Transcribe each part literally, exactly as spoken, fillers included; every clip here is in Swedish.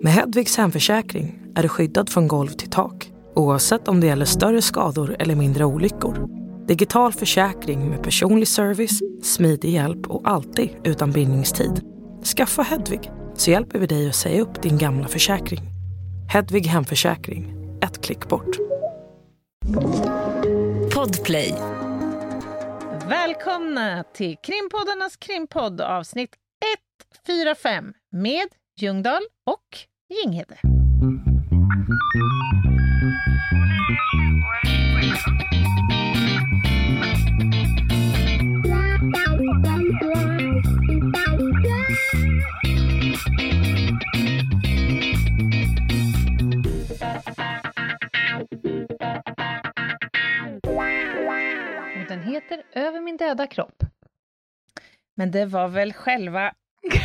Med Hedvigs hemförsäkring är du skyddad från golv till tak, oavsett om det gäller större skador eller mindre olyckor. Digital försäkring med personlig service, smidig hjälp och alltid utan bindningstid. Skaffa Hedvig så hjälper vi dig att säga upp din gamla försäkring. Hedvig hemförsäkring, ett klick bort. Podplay. Välkomna till Krimpoddarnas krimpodd avsnitt ett fyra fem med Ljungdahl och Ginghede. Och den heter Över min döda kropp. Men det var väl själva...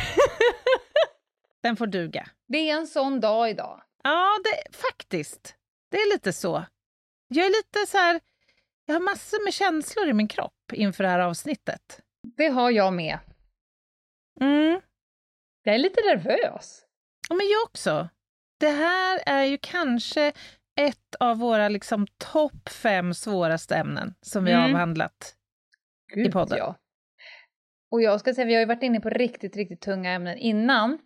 Den får duga. Det är en sån dag idag. Ja, det, faktiskt. Det är lite så. Jag är lite så här... Jag har massor med känslor i min kropp inför det här avsnittet. Det har jag med. Mm. Jag är lite nervös. Ja, men jag också. Det här är ju kanske ett av våra liksom topp fem svåraste ämnen som vi har Mm. avhandlat Gud, i podden. Ja. Och jag ska säga, vi har ju varit inne på riktigt, riktigt tunga ämnen innan.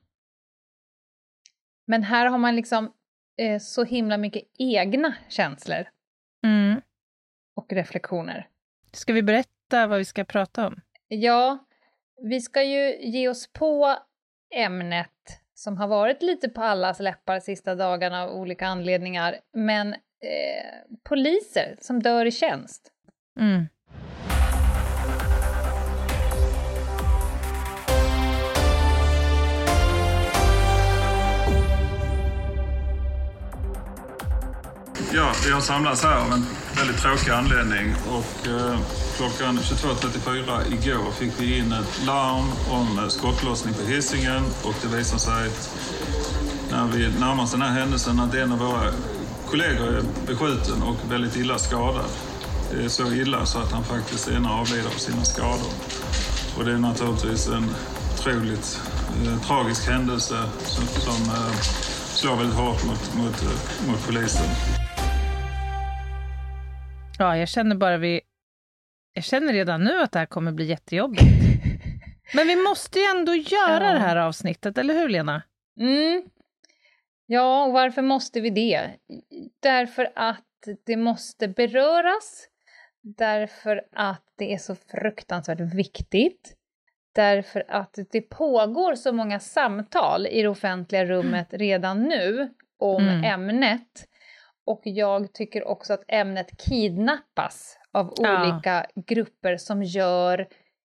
Men här har man liksom eh, så himla mycket egna känslor Mm. och reflektioner. Ska vi berätta vad vi ska prata om? Ja, vi ska ju ge oss på ämnet som har varit lite på allas läppar sista dagarna av olika anledningar. Men eh, poliser som dör i tjänst. Mm. Ja, vi har samlats här av en väldigt tråkig anledning och eh, klockan tjugotvå trettiofyra igår fick vi in ett larm om eh, skottlossning på Hisingen och det visar sig när vi närmar oss den här händelsen att en av våra kollegor är beskjuten och väldigt illa skadad. Det är så illa så att han faktiskt senare avlider av sina skador. Och det är naturligtvis en otroligt eh, tragisk händelse som, som eh, slår väldigt hårt mot, mot, mot polisen. Ja, jag känner bara vi... Jag känner redan nu att det här kommer bli jättejobbigt. Men vi måste ju ändå göra Ja. det här avsnittet, eller hur Lena? Mm. Ja, och varför måste vi det? Därför att det måste beröras. Därför att det är så fruktansvärt viktigt. Därför att det pågår så många samtal i det offentliga rummet redan nu om Mm. ämnet. Och jag tycker också att ämnet kidnappas av Ja. olika grupper som gör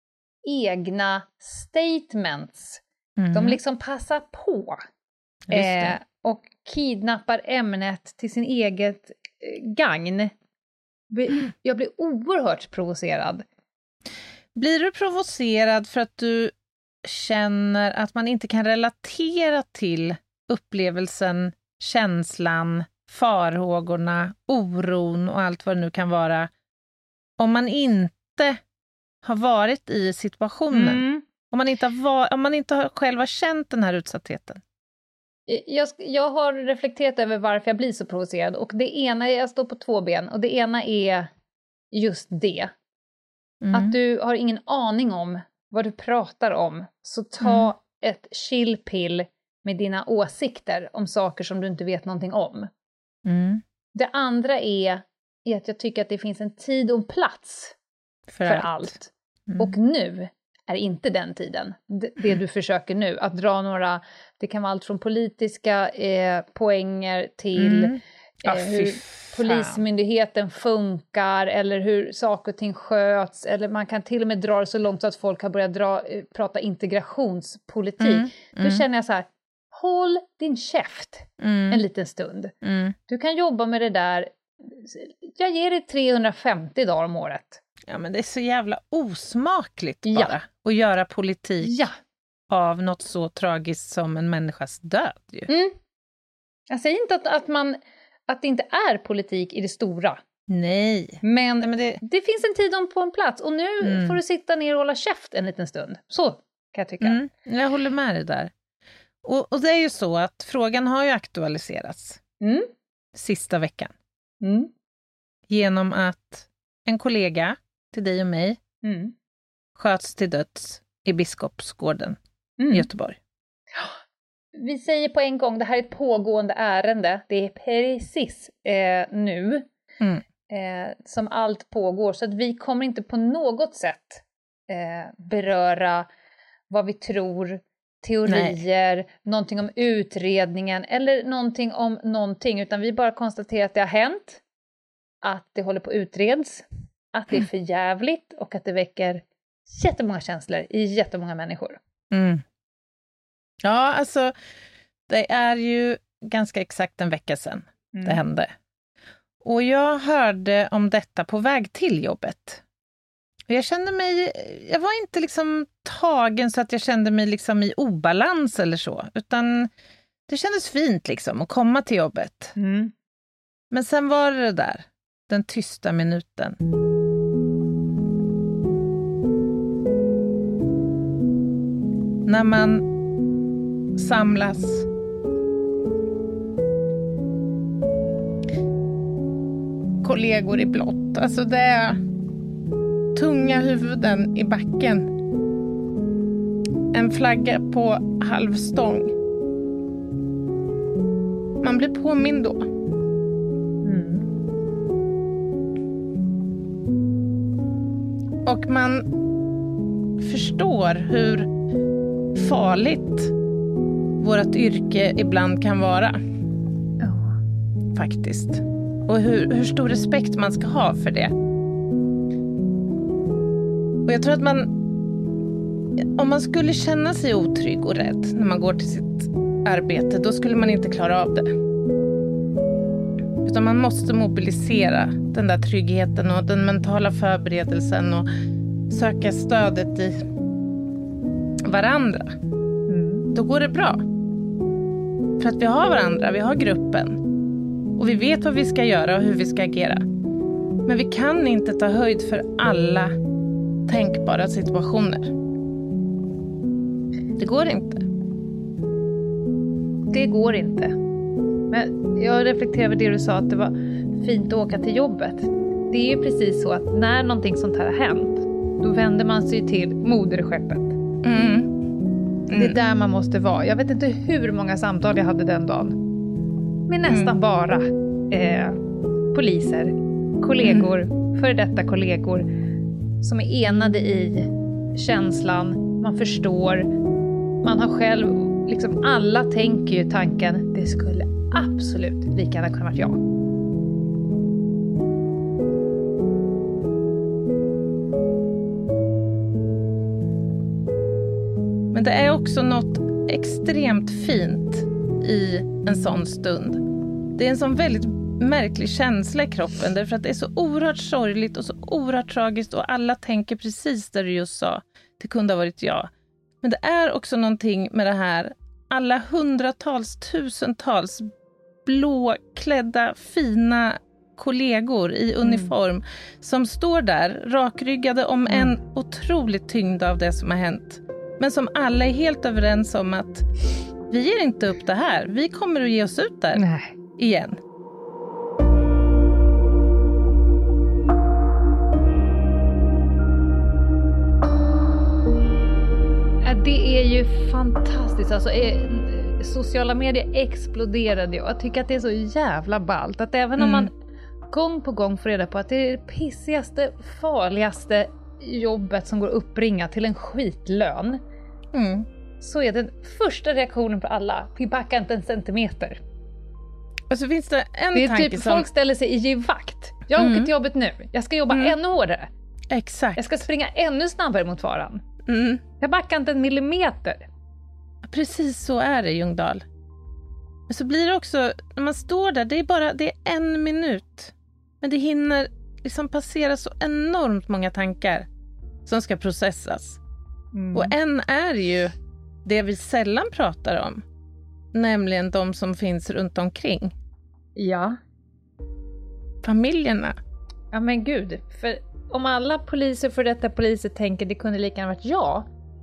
egna statements. Mm. De liksom passar på. Just det. Eh, och kidnappar ämnet till sin eget eh, gagn. Be- Jag blir oerhört provocerad. Blir du provocerad för att du känner att man inte kan relatera till upplevelsen, känslan, farhågorna, oron och allt vad det nu kan vara om man inte har varit i situationen? Mm. Om man inte har, var, om man inte har själv har känt den här utsattheten? Jag, sk- jag har reflekterat över varför jag blir så provocerad. Och det ena, jag står på två ben. Och det ena är just det. Mm. Att du har ingen aning om vad du pratar om. Så ta Mm. ett chill pill med dina åsikter om saker som du inte vet någonting om. Mm. Det andra är, är att jag tycker att det finns en tid och en plats För, för allt. allt. Mm. Och nu är inte den tiden. Det, det du försöker nu, att dra några, det kan vara allt från politiska eh, poänger till Mm. Ja, eh, fy hur fan. polismyndigheten funkar eller hur saker och ting sköts. Eller man kan till och med dra det så långt så att folk har börjat dra, eh, prata integrationspolitik. Mm. Då Mm. känner jag så här, håll din käft Mm. en liten stund. Mm. Du kan jobba med det där, jag ger dig trehundrafemtio dagar om året. Ja, men det är så jävla osmakligt Ja. bara att göra politik Ja. av något så tragiskt som en människas död. Ju. Mm. Jag säger inte att, att, man, att det inte är politik i det stora. Nej. Men, Nej, men det... det finns en tid och på en plats. Och nu Mm. får du sitta ner och hålla käft en liten stund. Så kan jag tycka. Mm, jag håller med dig där. Och, och det är ju så att frågan har ju aktualiserats Mm. sista veckan. Mm. Genom att en kollega till dig och mig Mm. sköts till döds i Biskopsgården Mm. i Göteborg. Vi säger på en gång, det här är ett pågående ärende. Det är precis eh, nu Mm. eh, som allt pågår. Så att vi kommer inte på något sätt eh, beröra vad vi tror, teorier, Nej. någonting om utredningen eller någonting om någonting. Utan vi bara konstaterar att det har hänt, att det håller på att utreds, att det är för jävligt och att det väcker jättemånga känslor i jättemånga människor. Mm. Ja, alltså det är ju ganska exakt en vecka sedan mm. det hände. Och jag hörde om detta på väg till jobbet. Och jag kände mig, jag var inte liksom tagen så att jag kände mig liksom i obalans eller så. Utan det kändes fint liksom att komma till jobbet. Mm. Men sen var det det där, den tysta minuten. När man samlas kollegor i blått. Alltså det är tunga huvuden i backen. En flagga på halvstång. Man blir påmind då. Mm. Och man förstår hur farligt vårt yrke ibland kan vara. Ja. Faktiskt. Och hur, hur stor respekt man ska ha för det. Och jag tror att man, om man skulle känna sig otrygg och rädd när man går till sitt arbete, då skulle man inte klara av det. Utan man måste mobilisera den där tryggheten och den mentala förberedelsen och söka stödet i varandra. Mm. Då går det bra. För att vi har varandra, vi har gruppen. Och vi vet vad vi ska göra och hur vi ska agera. Men vi kan inte ta höjd för alla tänkbara situationer. Det går inte. Det går inte. Men jag reflekterar över det du sa, att det var fint att åka till jobbet. Det är ju precis så att när någonting sånt här har hänt, då vänder man sig till moderskeppet. Mm. Mm. Det är där man måste vara. Jag vet inte hur många samtal jag hade den dagen. Med nästan mm. bara eh, poliser, kollegor, mm. före detta kollegor som är enade i känslan. Man förstår. Man har själv, liksom alla tänker ju tanken, det skulle absolut lika gärna kunna varit jag. Men det är också något extremt fint i en sån stund. Det är en sån väldigt märklig känsla i kroppen, därför att det är så oerhört sorgligt och så oerhört tragiskt och alla tänker precis det du just sa. Det kunde ha varit jag. Men det är också någonting med det här, alla hundratals, tusentals blåklädda, fina kollegor i uniform mm. som står där rakryggade om mm. en otroligt tyngd av det som har hänt. Men som alla är helt överens om att vi ger inte upp det här. Vi kommer att ge oss ut där Nej. igen. Det är ju fantastiskt. Alltså, eh, sociala medier exploderade. Jag tycker att det är så jävla ballt. Att även mm. om man gång på gång får reda på att det är det pissigaste, farligaste jobbet som går att uppbringa till en skitlön. Mm. Så är den första reaktionen på alla: vi backar inte en centimeter. Och så finns det en det är tanke typ som... folk ställer sig i givakt. Jag mm. åker till jobbet nu. Jag ska jobba mm. ännu hårdare. Exakt. Jag ska springa ännu snabbare mot faran. Mm. Jag backar inte en millimeter. Precis så är det, Ljungdahl. Men så blir det också, när man står där, det är bara det är en minut. Men det hinner liksom passera så enormt många tankar som ska processas. Mm. Och en är ju det vi sällan pratar om. Nämligen de som finns runt omkring. Ja. Familjerna. Ja men gud, för om alla poliser för detta poliser tänker det kunde lika gärna varit jag,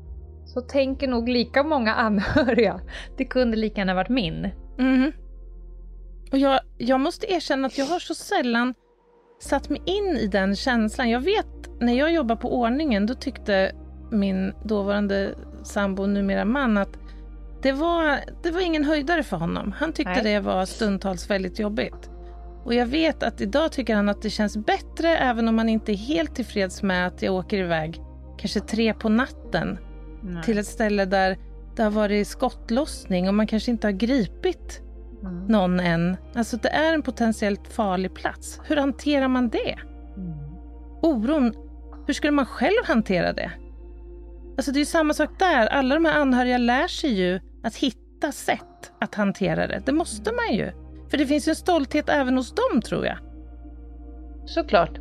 så tänker nog lika många anhöriga. Det kunde lika gärna varit min. Mm. Och jag, jag måste erkänna att jag har så sällan satt mig in i den känslan. Jag vet, när jag jobbar på ordningen, då tyckte min dåvarande sambo, numera man, att det var, det var ingen höjdare för honom. Han tyckte Nej. det var stundtals väldigt jobbigt. Och jag vet att idag tycker han att det känns bättre, även om man inte är helt tillfreds med att jag åker iväg kanske tre på natten Nej. till ett ställe där det har varit skottlossning och man kanske inte har gripit mm. någon än. Alltså det är en potentiellt farlig plats. Hur hanterar man det? Mm. Oron, hur skulle man själv hantera det? Alltså det är ju samma sak där. Alla de här anhöriga lär sig ju att hitta sätt att hantera det. Det måste man ju. För det finns ju en stolthet även hos dem, tror jag. Såklart.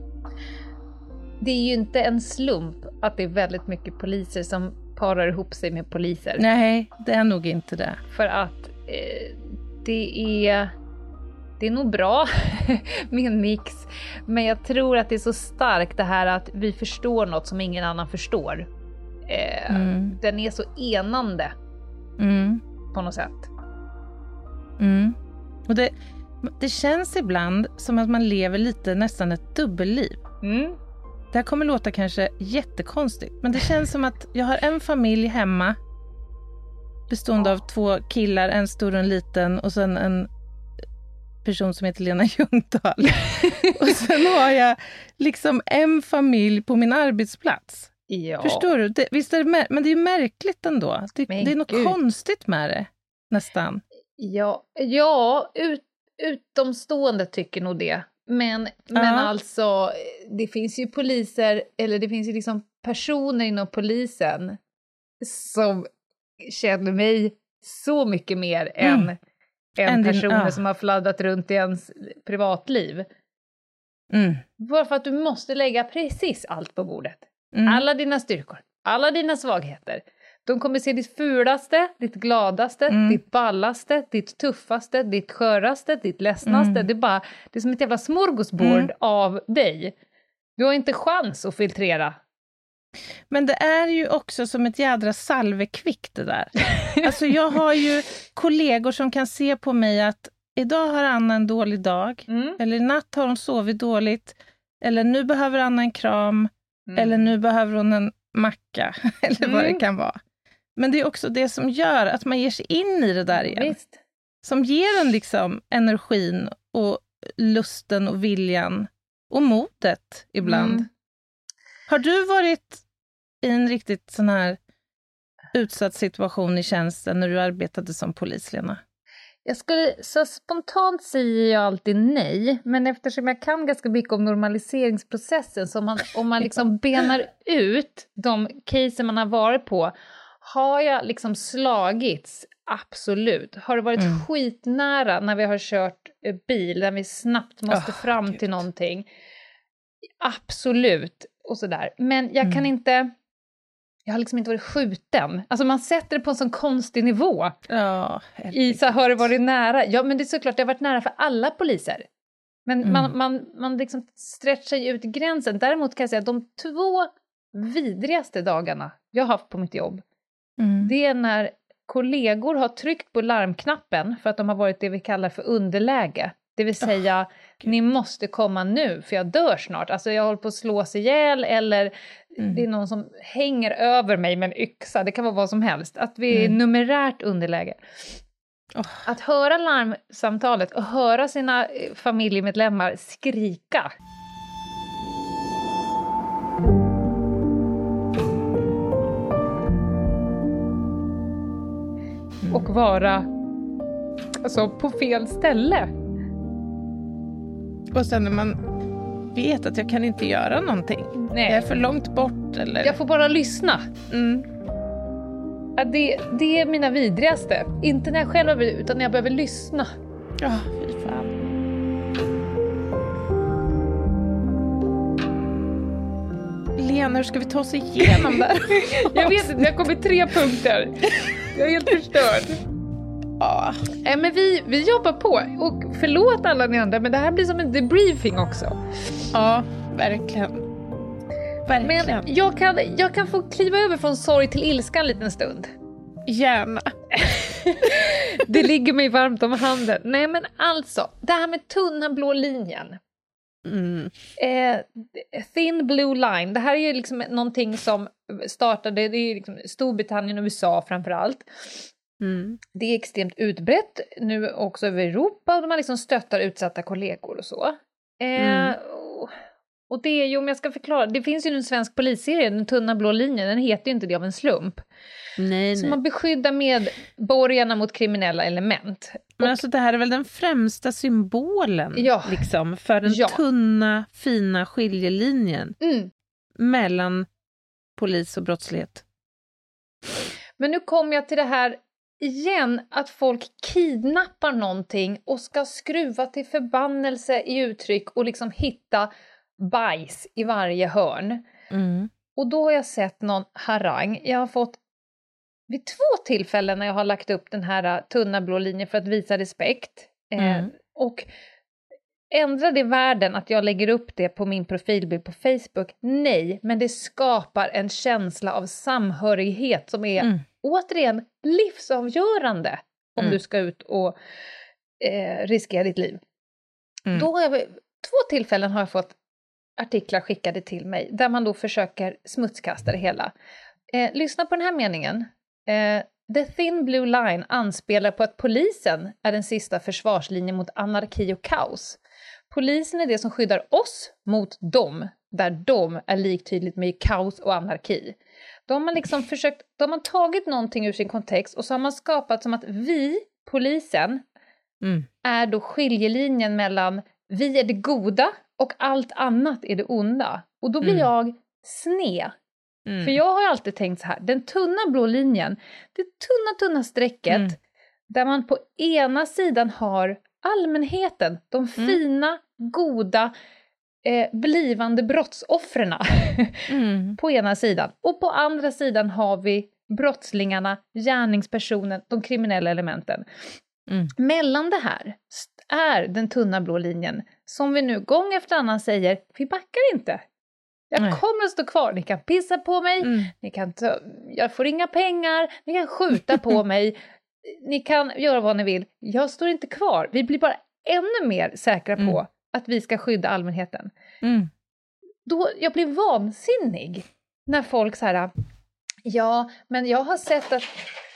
Det är ju inte en slump att det är väldigt mycket poliser som parar ihop sig med poliser. Nej, det är nog inte det. För att eh, det är... Det är nog bra med en mix. Men jag tror att det är så starkt det här att vi förstår något som ingen annan förstår. Eh, mm. Den är så enande. Mm. På något sätt. Mm. Och det, det känns ibland som att man lever lite nästan ett dubbelliv. Mm. Det här kommer låta kanske jättekonstigt. Men det känns som att jag har en familj hemma. Bestående ja. av två killar, en stor och en liten. Och sen en person som heter Lena Ljungdahl. Och sen har jag liksom en familj på min arbetsplats. Ja. Förstår du? Det, visst är det, mär- men det är ju märkligt ändå. Det, det är något Gud. konstigt med det. Nästan. Ja, ja ut, utomstående tycker nog det. Men, ja. men alltså, det finns ju poliser, eller det finns ju liksom personer inom polisen som känner mig så mycket mer mm. än, än personer din, ja. som har fladdat runt i ens privatliv. Mm. Bara för att du måste lägga precis allt på bordet. Mm. Alla dina styrkor, alla dina svagheter. De kommer se ditt fulaste, ditt gladaste, mm. ditt ballaste, ditt tuffaste, ditt sköraste, ditt ledsnaste. Mm. Det är bara, det är som ett jävla smorgasbord mm. av dig. Du har inte chans att filtrera. Men det är ju också som ett jädra salvekvick det där. Alltså jag har ju kollegor som kan se på mig att idag har Anna en dålig dag. Mm. Eller i natt har hon sovit dåligt. Eller nu behöver Anna en kram. Mm. Eller nu behöver hon en macka. Eller mm. vad det kan vara. Men det är också det som gör att man ger sig in i det där igen. Visst. Som ger en liksom energin och lusten och viljan och modet ibland. Mm. Har du varit i en riktigt sån här utsatt situation i tjänsten när du arbetade som polis, Lena? Jag skulle, så spontant säger jag alltid nej, men eftersom jag kan ganska mycket om normaliseringsprocessen, så om man, om man liksom benar ut de caser man har varit på, har jag liksom slagits, absolut. Har det varit mm. skitnära när vi har kört bil, när vi snabbt måste oh, fram Gud. till någonting? Absolut, och sådär. Men jag mm. kan inte... Jag har liksom inte varit skjuten. Alltså man sätter det på en sån konstig nivå. Ja, I så har det varit nära. Ja, men det är såklart, det har varit nära för alla poliser. Men mm. man, man, man liksom stretchar ju ut gränsen. Däremot kan jag säga att de två vidrigaste dagarna jag har haft på mitt jobb, mm. det är när kollegor har tryckt på larmknappen för att de har varit det vi kallar för underläge. Det vill säga, oh, ni måste komma nu för jag dör snart. Alltså jag håller på att slås ihjäl eller mm. det är någon som hänger över mig med en yxa. Det kan vara vad som helst. Att vi är mm. numerärt underläge. Oh. Att höra larmsamtalet och höra sina familjemedlemmar skrika. Mm. Och vara alltså, på fel ställe. Och sen när man vet att jag kan inte göra någonting. Nej. Jag är för långt bort. Eller... Jag får bara lyssna. Mm. Ja, det, det är mina vidrigaste. Inte när jag själv behöver, utan när jag behöver lyssna. Ja, oh, fy fan. Lena, hur ska vi ta oss igenom där? Jag vet inte, jag kommer tre punkter. Jag är helt förstörd. Ja. Äh, men vi, vi jobbar på. Och förlåt alla ni andra, men det här blir som en debriefing också. Ja, verkligen. verkligen. Men jag kan, jag kan få kliva över från sorg till ilska en liten stund. Gärna. Det ligger mig varmt om handen. Nej men alltså, det här med tunna blå linjen. Mm. Eh, thin blue line, det här är ju liksom någonting som startade, det är liksom Storbritannien och U S A framförallt. Mm. Det är extremt utbrett nu också över Europa och de har liksom stöttar utsatta kollegor och så. Eh, Mm. och, och det är ju, om jag ska förklara, det finns ju en svensk polisserie, Den tunna blå linjen, den heter ju inte det av en slump. Nej, Så nej. man beskyddar medborgarna mot kriminella element. Men Och, alltså det här är väl den främsta symbolen Ja. liksom, för den Ja. tunna, fina skiljelinjen mm. mellan polis och brottslighet. Men nu kommer jag till det här igen, att folk kidnappar någonting och ska skruva till förbannelse i uttryck och liksom hitta bajs i varje hörn. Mm. Och då har jag sett någon harang. Jag har fått vid två tillfällen när jag har lagt upp den här tunna blå linjen för att visa respekt. Eh, Mm. och ändrar det världen att jag lägger upp det på min profilbild på Facebook? Nej, men det skapar en känsla av samhörighet som är Mm. återigen livsavgörande om Mm. du ska ut och eh, riskera ditt liv. Mm. Då har jag, två tillfällen har jag fått artiklar skickade till mig där man då försöker smutskasta det hela. Eh, lyssna på den här meningen. Eh, The thin blue line anspelar på att polisen är den sista försvarslinjen mot anarki och kaos. Polisen är det som skyddar oss mot dem, där de är liktydigt med kaos och anarki. De har liksom försökt, de har tagit någonting ur sin kontext och så har man skapat som att vi, polisen, Mm. är då skiljelinjen mellan vi är det goda och allt annat är det onda. Och då blir Mm. jag sned. Mm. För jag har alltid tänkt så här, den tunna blå linjen, det tunna tunna strecket Mm. där man på ena sidan har allmänheten, de fina, goda, eh, blivande brottsoffren Mm. på ena sidan. Och på andra sidan har vi brottslingarna, gärningspersonen, de kriminella elementen. Mm. Mellan det här är den tunna blå linjen som vi nu gång efter annan säger, vi backar inte. Jag Nej. kommer att stå kvar, ni kan pissa på mig, Mm. ni kan ta, jag får inga pengar, ni kan skjuta på mig, ni kan göra vad ni vill. Jag står inte kvar, vi blir bara ännu mer säkra på Mm. att vi ska skydda allmänheten. Mm. Då, jag blir vansinnig när folk så här, ja, men jag har sett att...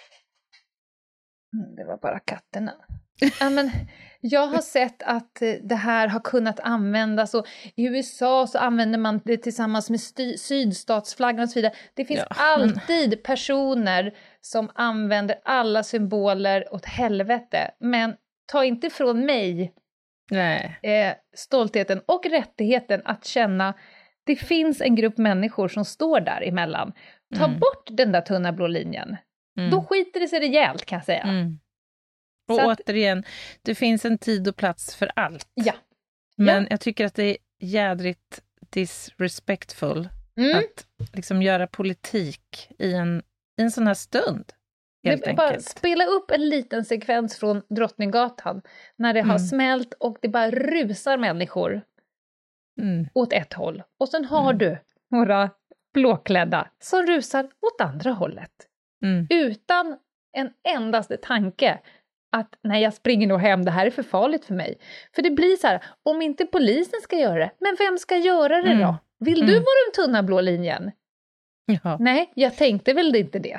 Mm, det var bara katterna. Ja, men jag har sett att eh, det här har kunnat användas och i U S A så använder man det tillsammans med sty- sydstatsflaggan och så vidare. Det finns Ja. alltid personer som använder alla symboler åt helvete. Men ta inte från mig Nej. eh, stoltheten och rättigheten att känna det finns en grupp människor som står där emellan. Ta Mm. bort den där tunna blå linjen. Mm. Då skiter det sig rejält, kan jag säga. Mm. Och Så att- återigen, det finns en tid och plats för allt. Ja. Men Ja. jag tycker att det är jädrigt disrespectful Mm. att liksom göra politik i en, i en sån här stund. Helt Det är bara enkelt. spela upp en liten sekvens från Drottninggatan när det har Mm. smält och det bara rusar människor Mm. åt ett håll. Och sen har Mm. du några blåklädda som rusar åt andra hållet. Mm. Utan en endaste tanke att nej, jag springer nog hem, det här är för farligt för mig. För det blir så här, om inte polisen ska göra det, men vem ska göra det Mm. då? Vill du Mm. vara den tunna blå linjen? Ja. Nej, jag tänkte väl inte det.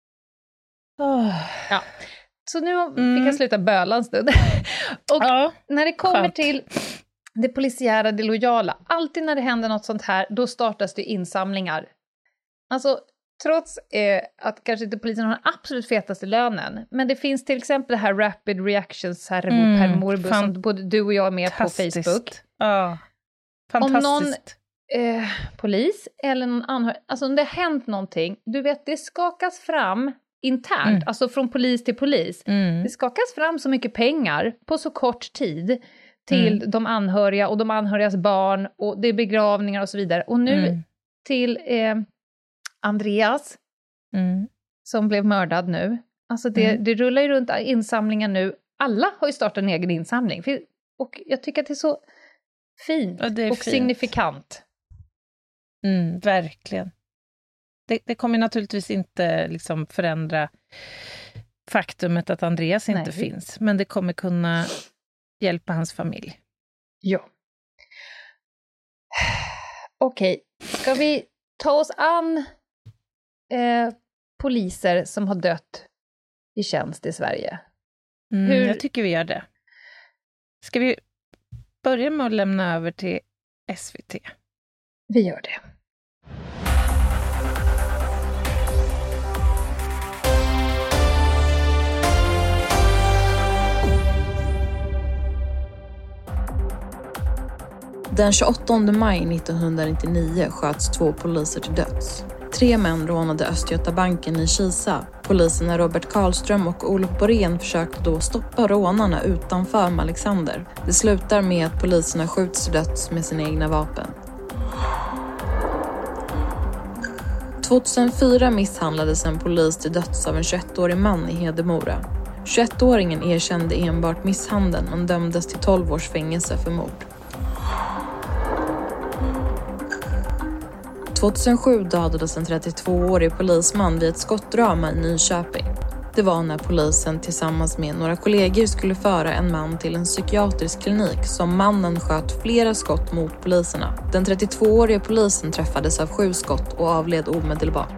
Oh. Så nu Mm. fick jag sluta böla en stund. Och Ja. när det kommer skönt. till det polisiära, det lojala, alltid när det händer något sånt här, då startas det insamlingar. Alltså, trots eh, att kanske inte polisen har den absolut fetaste lönen, men det finns till exempel det här Rapid Reaction Servo Mm, per Morbus fan- som både du och jag är med på Fantastiskt. Facebook. Ja. Om någon Fantastiskt. eh, polis eller någon anhörig, alltså om det har hänt någonting, du vet, det skakas fram internt, Mm. alltså från polis till polis. Mm. Det skakas fram så mycket pengar på så kort tid till Mm. de anhöriga och de anhörigas barn och det är begravningar och så vidare. Och nu Mm. till eh, Andreas Mm. som blev mördad nu. Alltså det, Mm. det rullar ju runt insamlingar nu. Alla har ju startat en egen insamling. För, och jag tycker att det är så fint Ja, det är och fint. signifikant. Mm, verkligen. Det, det kommer naturligtvis inte liksom förändra faktumet att Andreas inte Nej. finns. Men det kommer kunna hjälpa hans familj. Ja. Okej, ska vi ta oss an eh, poliser som har dött i tjänst i Sverige? Mm, Hur- Jag tycker vi gör det. Ska vi börja med att lämna över till S V T? Vi gör det. Den tjugoåttonde maj nittonhundranittionio sköts två poliser till döds. Tre män rånade Östgötabanken i Kisa. Poliserna Robert Karlström och Olof Borén försökte då stoppa rånarna utanför Alexander. Det slutar med att poliserna skjuts till döds med sina egna vapen. tjugohundrafyra misshandlades en polis till döds av en tjugoettårig man i Hedemora. tjugoettåringen erkände enbart misshandeln men dömdes till tolv års fängelse för mord. tjugohundrasju dödades en trettiotvåårig polisman vid ett skottdrama i Nyköping. Det var när polisen tillsammans med några kollegor skulle föra en man till en psykiatrisk klinik som mannen sköt flera skott mot poliserna. Den trettiotvååriga polisen träffades av sju skott och avled omedelbart.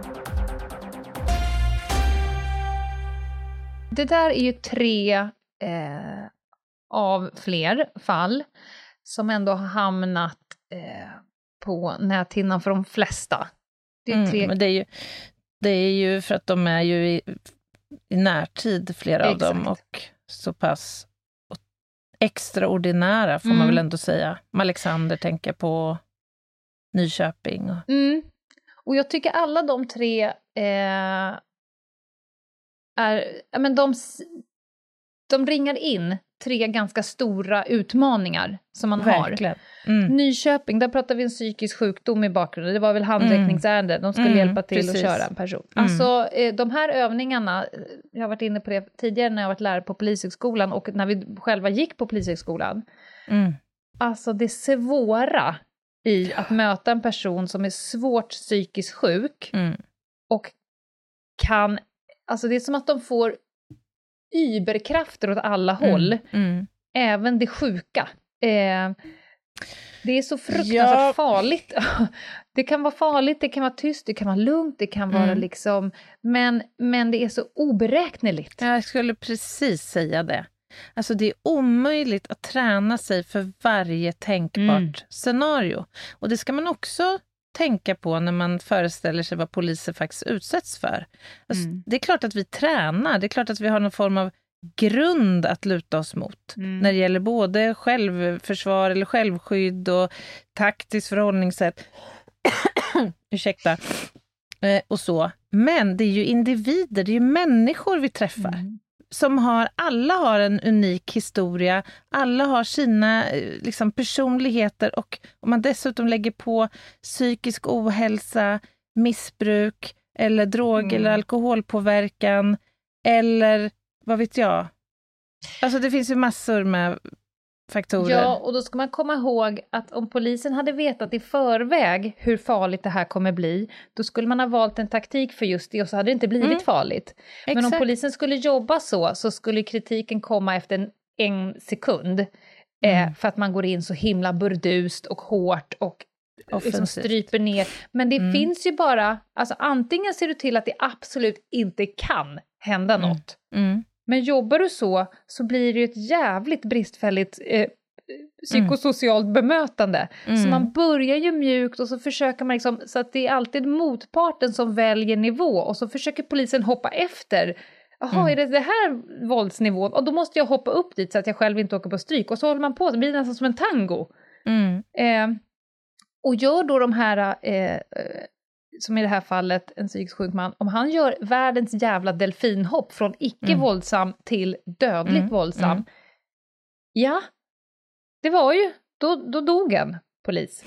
Det där är ju tre eh, av fler fall som ändå har hamnat eh, på näthinnan för de flesta. Det är tre... Mm, men det är, ju, det är ju för att de är ju i, i närtid, flera Exakt. av dem, och så pass extraordinära får Mm. man väl ändå säga. Alexander tänker på Nyköping. Och... Mm. Och jag tycker alla de tre eh, är, ja, men de, s- de ringar in tre ganska stora utmaningar som man har. Verkligen. Mm. Nyköping, där pratar vi en psykisk sjukdom i bakgrunden. Det var väl handräckningsärende. De skulle Mm, hjälpa till precis. att köra en person. Mm. Alltså eh, de här övningarna, eh, jag har varit inne på det tidigare när jag varit lärare på Polishögskolan och när vi själva gick på Polishögskolan. Mm. Alltså det svåra i att möta en person som är svårt psykiskt sjuk Mm. och kan, alltså det är som att de får überkrafter åt alla håll, Mm. även det sjuka. Eh, det är så fruktansvärt Ja. farligt. Det kan vara farligt, det kan vara tyst, det kan vara lugnt, det kan vara Mm. liksom, men, men det är så oberäkneligt. Jag skulle precis säga det. Alltså det är omöjligt att träna sig för varje tänkbart Mm. scenario. Och det ska man också tänka på när man föreställer sig vad poliser faktiskt utsätts för. Alltså, Mm. Det är klart att vi tränar, det är klart att vi har någon form av grund att luta oss mot. Mm. När det gäller både självförsvar eller självskydd och taktiskt förhållningssätt. Ursäkta. Eh, och så. Men det är ju individer, det är ju människor vi träffar. Mm. Som har, alla har en unik historia, alla har sina eh, liksom, personligheter, och om man dessutom lägger på psykisk ohälsa, missbruk eller drog- Mm. eller alkoholpåverkan eller vad vet jag. Alltså det finns ju massor med faktorer. Ja, och då ska man komma ihåg att om polisen hade vetat i förväg hur farligt det här kommer bli, då skulle man ha valt en taktik för just det och så hade det inte blivit Mm. farligt. Men om Exakt. polisen skulle jobba så, så skulle kritiken komma efter en, en sekund. Mm. Eh, för att man går in så himla burdust och hårt och liksom Offensivt. stryper ner. Men det Mm. finns ju bara, alltså antingen ser du till att det absolut inte kan hända Mm. något. Mm. Men jobbar du så, så blir det ju ett jävligt bristfälligt eh, psykosocialt bemötande. Mm. Så man börjar ju mjukt och så försöker man liksom, så att det är alltid motparten som väljer nivå och så försöker polisen hoppa efter. Jaha, Mm. är det det här våldsnivån? Och då måste jag hoppa upp dit så att jag själv inte åker på stryk. Och så håller man på, det blir nästan som en tango. Mm. Eh, och gör då de här, eh, eh, som i det här fallet en psykiskt sjuk man, om han gör världens jävla delfinhopp från icke-våldsam till dödligt Mm. våldsam, Mm. ja, det var ju, då, då dog en polis.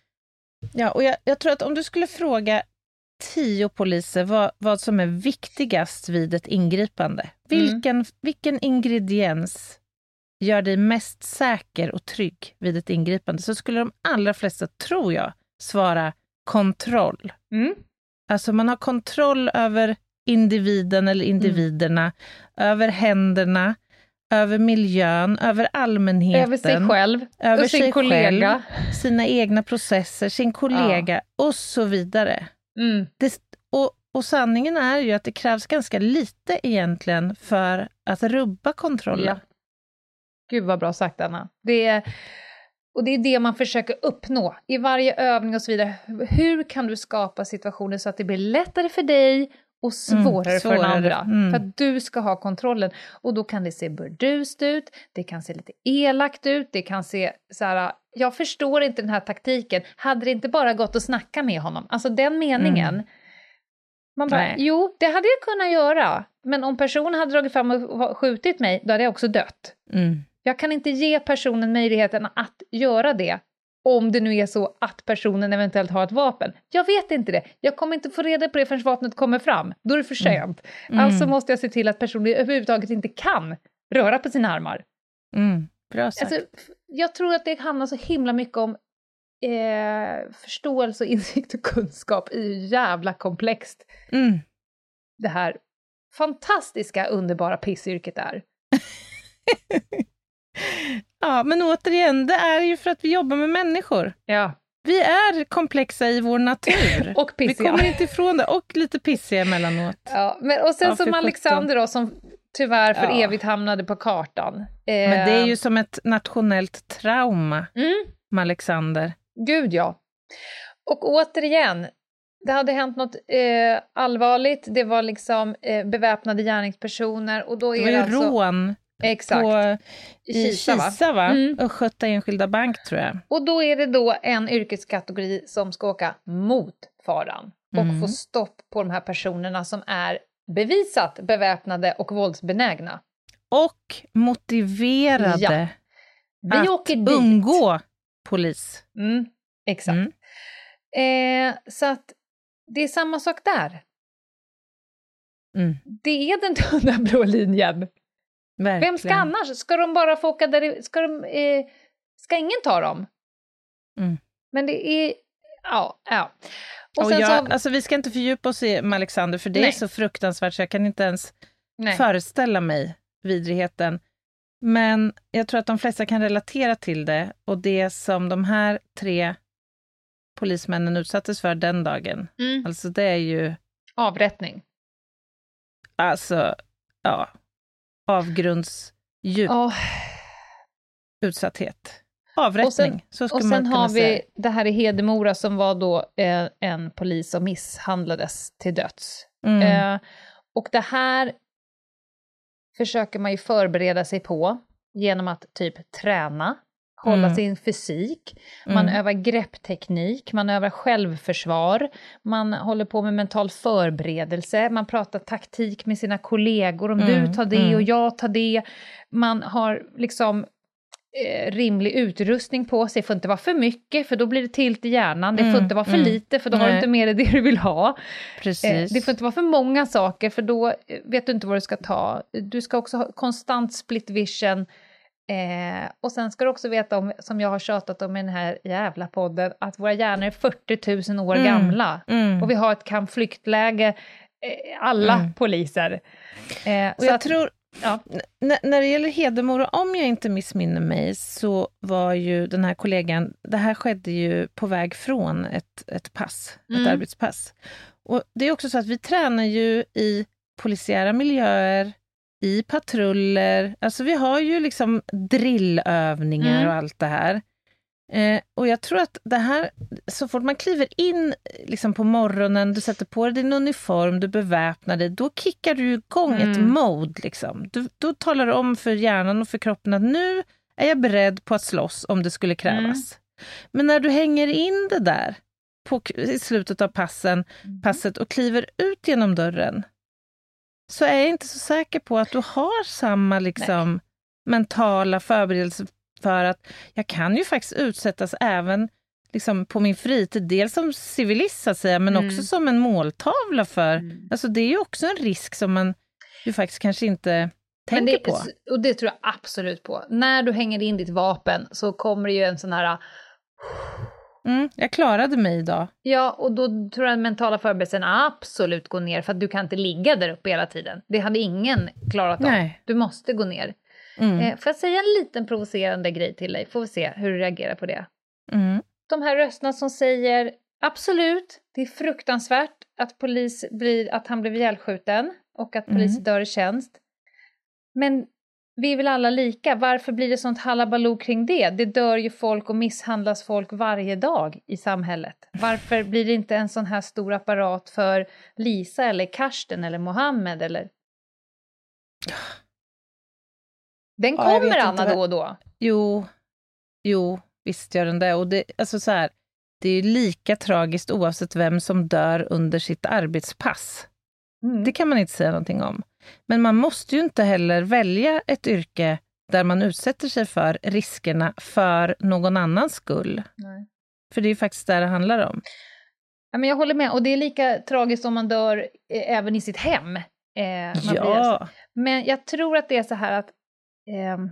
Ja, och jag, jag tror att om du skulle fråga tio poliser vad, vad som är viktigast vid ett ingripande, vilken, vilken ingrediens gör dig mest säker och trygg vid ett ingripande, så skulle de allra flesta, tror jag, svara kontroll. Mm. Alltså man har kontroll över individen eller individerna, mm. över händerna, över miljön, över allmänheten. Över sig själv, över och sin sig kollega. Själv, sina egna processer, sin kollega ja. och så vidare. Mm. Det, och, och sanningen är ju att det krävs ganska lite egentligen för att rubba kontrollen. Ja. Gud vad bra sagt, Anna. Det är, och det är det man försöker uppnå i varje övning och så vidare. Hur kan du skapa situationer så att det blir lättare för dig och svårare, mm, svårare. för den andra? Mm. För att du ska ha kontrollen. Och då kan det se burdust ut, det kan se lite elakt ut, det kan se så här, jag förstår inte den här taktiken. Hade det inte bara gått att snacka med honom? Alltså den meningen. Mm. Man bara, Nej. jo, det hade jag kunnat göra. Men om personen hade dragit fram och skjutit mig, då hade jag också dött. Mm. Jag kan inte ge personen möjligheten att göra det. Om det nu är så att personen eventuellt har ett vapen. Jag vet inte det. Jag kommer inte få reda på det förrän vapnet kommer fram. Då är det för sent. Mm. Alltså måste jag se till att personen överhuvudtaget inte kan röra på sina armar. Mm. Bra sagt. Alltså, jag tror att det handlar så himla mycket om eh, förståelse, insikt och kunskap i jävla komplext. Mm. Det här fantastiska, underbara pissyrket är. Ja, men återigen, det är ju för att vi jobbar med människor. Ja. Vi är komplexa i vår natur. Och pissiga. Vi kommer inte ifrån det. Och lite pissiga emellanåt. Ja, men och sen ja, som Alexander då, som tyvärr för ja. evigt hamnade på kartan. Eh, men det är ju som ett nationellt trauma mm. med Alexander. Gud ja. Och återigen, det hade hänt något eh, allvarligt. Det var liksom eh, beväpnade gärningspersoner. Och då är det var ju alltså... rån. Exakt. På, i Kisa, va? Kisa, va? Mm. Och skötta enskilda bank, tror jag. Och då är det då en yrkeskategori som ska åka mot faran. Mm. Och få stopp på de här personerna som är bevisat beväpnade och våldsbenägna. Och motiverade ja. Vi att åker dit. undgå polis. Mm. Exakt. Mm. Eh, så att det är samma sak där. Mm. Det är den tunna blå linjen. Verkligen. Vem ska annars? Ska de bara få åka där? Ska, de, eh, ska ingen ta dem? Mm. Men det är... Ja, ja. Och, och jag, så... alltså, vi ska inte fördjupa oss i Alexander, för det Nej. är så fruktansvärt så jag kan inte ens Nej. föreställa mig vidrigheten. Men jag tror att de flesta kan relatera till det. Och det som de här tre polismännen utsattes för den dagen. Mm. Alltså det är ju... Avrättning. Alltså, ja... avgrundsdjup oh. utsatthet. Avrättning, och sen, så skulle och sen man kunna har vi säga. Det här i Hedemora som var då eh, en polis som misshandlades till döds. Mm. Eh, och det här försöker man ju förbereda sig på genom att typ träna, hålla mm. sin fysik, man mm. övar greppteknik, man övar självförsvar, man håller på med mental förberedelse, man pratar taktik med sina kollegor, om mm. du tar det mm. och jag tar det, man har liksom eh, rimlig utrustning på sig, det får inte vara för mycket för då blir det tilt i hjärnan, det får mm. inte vara för mm. lite för då Nej. har du inte med dig det du vill ha. Precis. Eh, det får inte vara för många saker för då vet du inte vad du ska ta, du ska också ha konstant split vision. Eh, och sen ska du också veta om, som jag har tjatat om i den här jävla podden, att våra hjärnor är fyrtio tusen år mm. gamla. Mm. Och vi har ett kampflyktläge, eh, alla mm. poliser. Eh, och jag att, tror, ja. n- när det gäller Hedemora, om jag inte missminner mig, så var ju den här kollegan, det här skedde ju på väg från ett, ett pass, ett mm. arbetspass. Och det är också så att vi tränar ju i polisiära miljöer, i patruller, alltså vi har ju liksom drillövningar mm. och allt det här. Eh, och jag tror att det här, så fort man kliver in liksom på morgonen, du sätter på dig din uniform, du beväpnar dig, då kickar du igång mm. ett mode liksom. Du, då talar du om för hjärnan och för kroppen att nu är jag beredd på att slåss om det skulle krävas. Mm. Men när du hänger in det där på, i slutet av passen, mm. passet och kliver ut genom dörren, så är jag inte så säker på att du har samma liksom, mentala förberedelse för att jag kan ju faktiskt utsättas även liksom, på min fritid, dels som civilist så att säga, men mm. också som en måltavla för, mm. alltså det är ju också en risk som man ju faktiskt kanske inte tänker men det, på. Och det tror jag absolut på. När du hänger in ditt vapen så kommer det ju en sån här Mm, jag klarade mig idag. Ja, och då tror jag att mentala förberedelsen absolut går ner, för att du kan inte ligga där uppe hela tiden. Det hade ingen klarat Nej. av. Du måste gå ner. Mm. Eh, får jag säga en liten provocerande grej till dig? Får vi se hur du reagerar på det. Mm. De här rösterna som säger absolut, det är fruktansvärt att polis blir, att han blev ihjälskjuten och att polis Mm. dör i tjänst. Men vi är väl alla lika. Varför blir det sånt halabaloo kring det? Det dör ju folk och misshandlas folk varje dag i samhället. Varför blir det inte en sån här stor apparat för Lisa eller Karsten eller Mohammed eller... Den Ja, jag vet kommer, inte Anna, vad- då och då. Jo, jo, visst gör den det. Och det, alltså så här, det är ju lika tragiskt oavsett vem som dör under sitt arbetspass. Mm. Det kan man inte säga någonting om. Men man måste ju inte heller välja ett yrke där man utsätter sig för riskerna för någon annans skull. Nej. För det är ju faktiskt där det handlar om. Ja, men jag håller med. Och det är lika tragiskt om man dör eh, även i sitt hem. Eh, man blir Ja, alltså- Men jag tror att det är så här att ehm,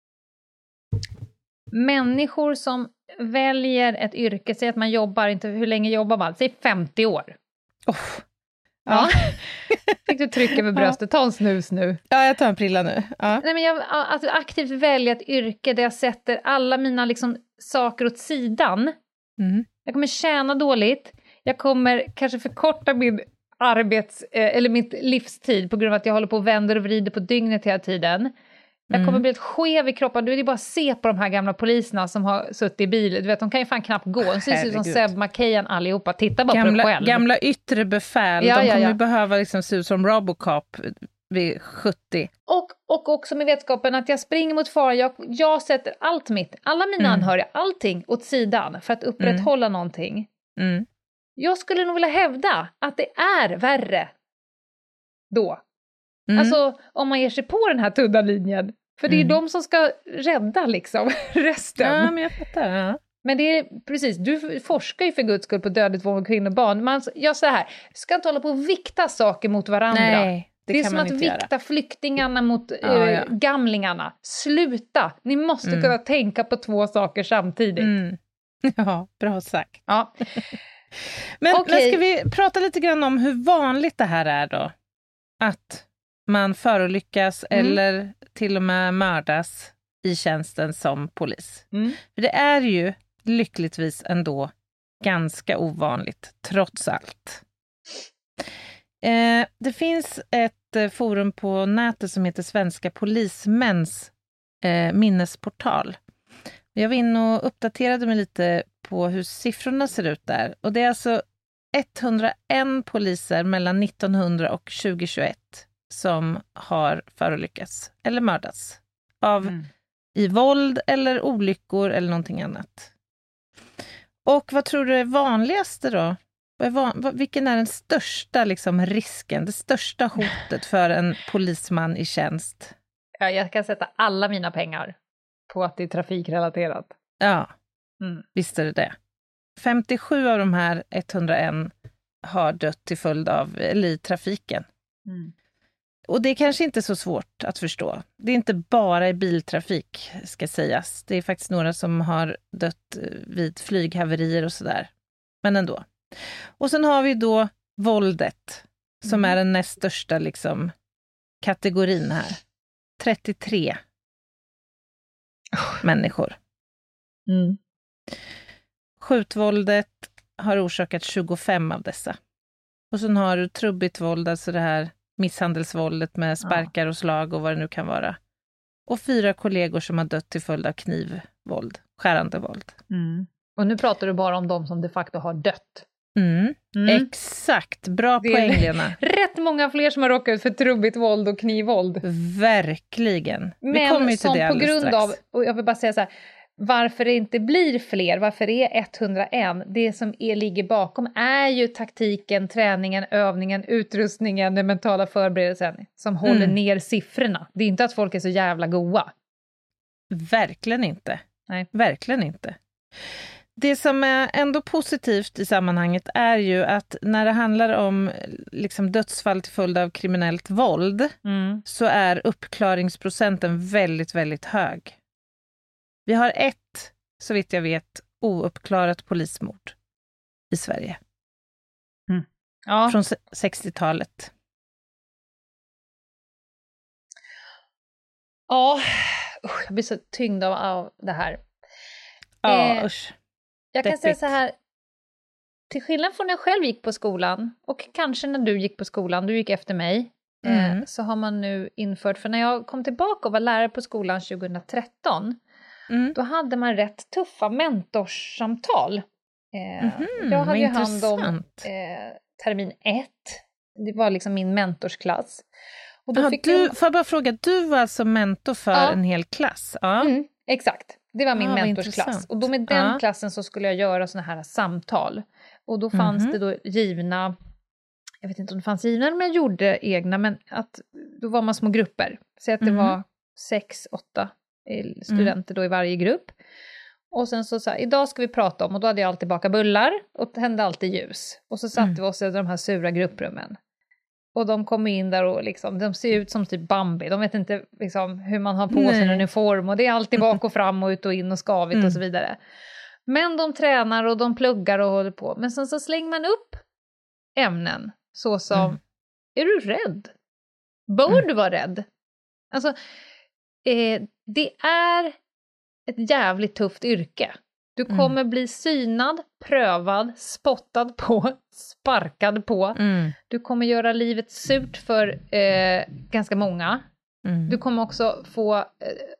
människor som väljer ett yrke, säg att man jobbar, inte hur länge jobbar man? Säg femtio år. oh. Ja. Fick du trycka över bröstet, ta en snus nu. Ja, jag tar en prilla nu. Ja. Nej, men jag alltså, aktivt välja ett yrke där jag sätter alla mina liksom, saker åt sidan. Mm. Jag kommer tjäna dåligt. Jag kommer kanske förkorta min arbets, eh, eller mitt livstid på grund av att jag håller på och vänder och vrider på dygnet hela tiden. Jag kommer Mm. bli ett skev i kroppen. Du vet ju bara att se på de här gamla poliserna som har suttit i bil. Du vet, de kan ju fan knappt gå. De ser ut som Herregud. Seb McKayan allihopa. Titta bara på dig Gamla, själv. gamla yttre befäl, Ja, de ja, kommer ja. ju behöva liksom se ut som Robocop vid sjuttio. Och, och också med vetskapen att jag springer mot fara. Jag, jag sätter allt mitt, alla mina Mm. anhöriga, allting åt sidan för att upprätthålla någonting. Mm. Jag skulle nog vilja hävda att det är värre då. Mm. Alltså om man ger sig på den här tudda linjen. För det är ju Mm. de som ska rädda liksom resten. Ja, men jag fattar. Ja. Men det är precis, du forskar ju för guds skull på dödligt våld mot kvinnor och barn. Man, jag så här, ska inte hålla på och vikta saker mot varandra. Nej, det, Det är kan som man att inte vikta göra. flyktingarna mot Ja, eh, ja. gamlingarna. Sluta! Ni måste Mm. kunna tänka på två saker samtidigt. Mm. Ja, bra sagt. Ja. Men, Okej. men ska vi prata lite grann om hur vanligt det här är då? Att man förolyckas Mm. eller till och med mördas i tjänsten som polis. Mm. För det är ju lyckligtvis ändå ganska ovanligt, trots allt. Eh, det finns ett eh, forum på nätet som heter Svenska polismäns eh, minnesportal. Jag var inne och uppdaterade mig lite på hur siffrorna ser ut där. Och det är alltså etthundraen poliser mellan nittonhundra och tjugohundratjugoett som har förolyckats eller mördats av Mm. i våld eller olyckor eller någonting annat. Och vad tror du är vanligaste då? Vad är van, vad, vilken är den största liksom, risken, det största hotet för en polisman i tjänst? Ja, jag kan sätta alla mina pengar på att det är trafikrelaterat. Ja, Mm. visst är det det. femtiosju av de här etthundraen har dött till följd av, eller i trafiken. Mm. Och det är kanske inte så svårt att förstå. Det är inte bara i biltrafik, ska sägas. Det är faktiskt några som har dött vid flyghaverier och sådär. Men ändå. Och sen har vi då våldet, som Mm. är den näst största liksom, kategorin här. trettiotre människor. Mm. Skjutvåldet har orsakat tjugofem av dessa. Och sen har du trubbigt våld, alltså det här misshandelsvåldet med sparkar och slag och vad det nu kan vara. Och fyra kollegor som har dött till följd av knivvåld, skärande våld. Mm. Och nu pratar du bara om de som de facto har dött. Mm. Mm. Exakt, bra Det är- poäng Lena. Rätt många fler som har råkat ut för trubbigt våld och knivvåld. Verkligen. Vi kommer Men ju till som det på alldeles grund strax. av, och jag vill bara säga så här, varför det inte blir fler, varför det är etthundraen, det som är, ligger bakom är ju taktiken, träningen, övningen, utrustningen, den mentala förberedelsen som håller Mm. ner siffrorna. Det är inte att folk är så jävla goa. Verkligen inte. Nej. Verkligen inte. Det som är ändå positivt i sammanhanget är ju att när det handlar om liksom, dödsfall till följd av kriminellt våld Mm. så är uppklaringsprocenten väldigt, väldigt hög. Vi har ett, så vitt jag vet, ouppklarat polismord i Sverige. Mm. Ja. Från sextiotalet. Ja, usch, jag blir så tyngd av, av det här. Ja, eh, usch. Jag kan Deppigt. säga så här, till skillnad från när jag själv gick på skolan, och kanske när du gick på skolan, du gick efter mig, Mm. eh, så har man nu infört, för när jag kom tillbaka och var lärare på skolan tjugohundratretton, Mm. då hade man rätt tuffa mentorssamtal. Eh, Mhm, jag hade vad ju hand om intressant. eh, termin ett, det var liksom min mentorsklass. Och då Ja, fick du, jag... får jag bara fråga, du var alltså mentor för Ja. en hel klass? Ja. Mm, exakt, det var min Ah, vad mentorsklass. intressant. Och då med den Ja. klassen så skulle jag göra såna här samtal. Och då fanns Mhm. det då givna, jag vet inte om det fanns givna men jag gjorde egna, men att då var man små grupper. Så att det Mhm. var sex, åtta studenter då i varje grupp. Och sen så, så här, idag ska vi prata om, och då hade jag alltid bakat bullar och tände alltid ljus. Och så satte Mm. vi oss i de här sura grupprummen. Och de kommer in där och liksom, de ser ut som typ Bambi. De vet inte liksom, hur man har på Nej. sin uniform. Och det är alltid bak och fram och ut och in och skavigt Mm. och så vidare. Men de tränar och de pluggar och håller på. Men sen så slänger man upp ämnen. Så som, Mm. är du rädd? Bör Mm. du vara rädd? Alltså, eh, det är ett jävligt tufft yrke. Du Mm. kommer bli synad, prövad, spottad på, sparkad på. Mm. Du kommer göra livet surt för eh, ganska många. Mm. Du kommer också få eh,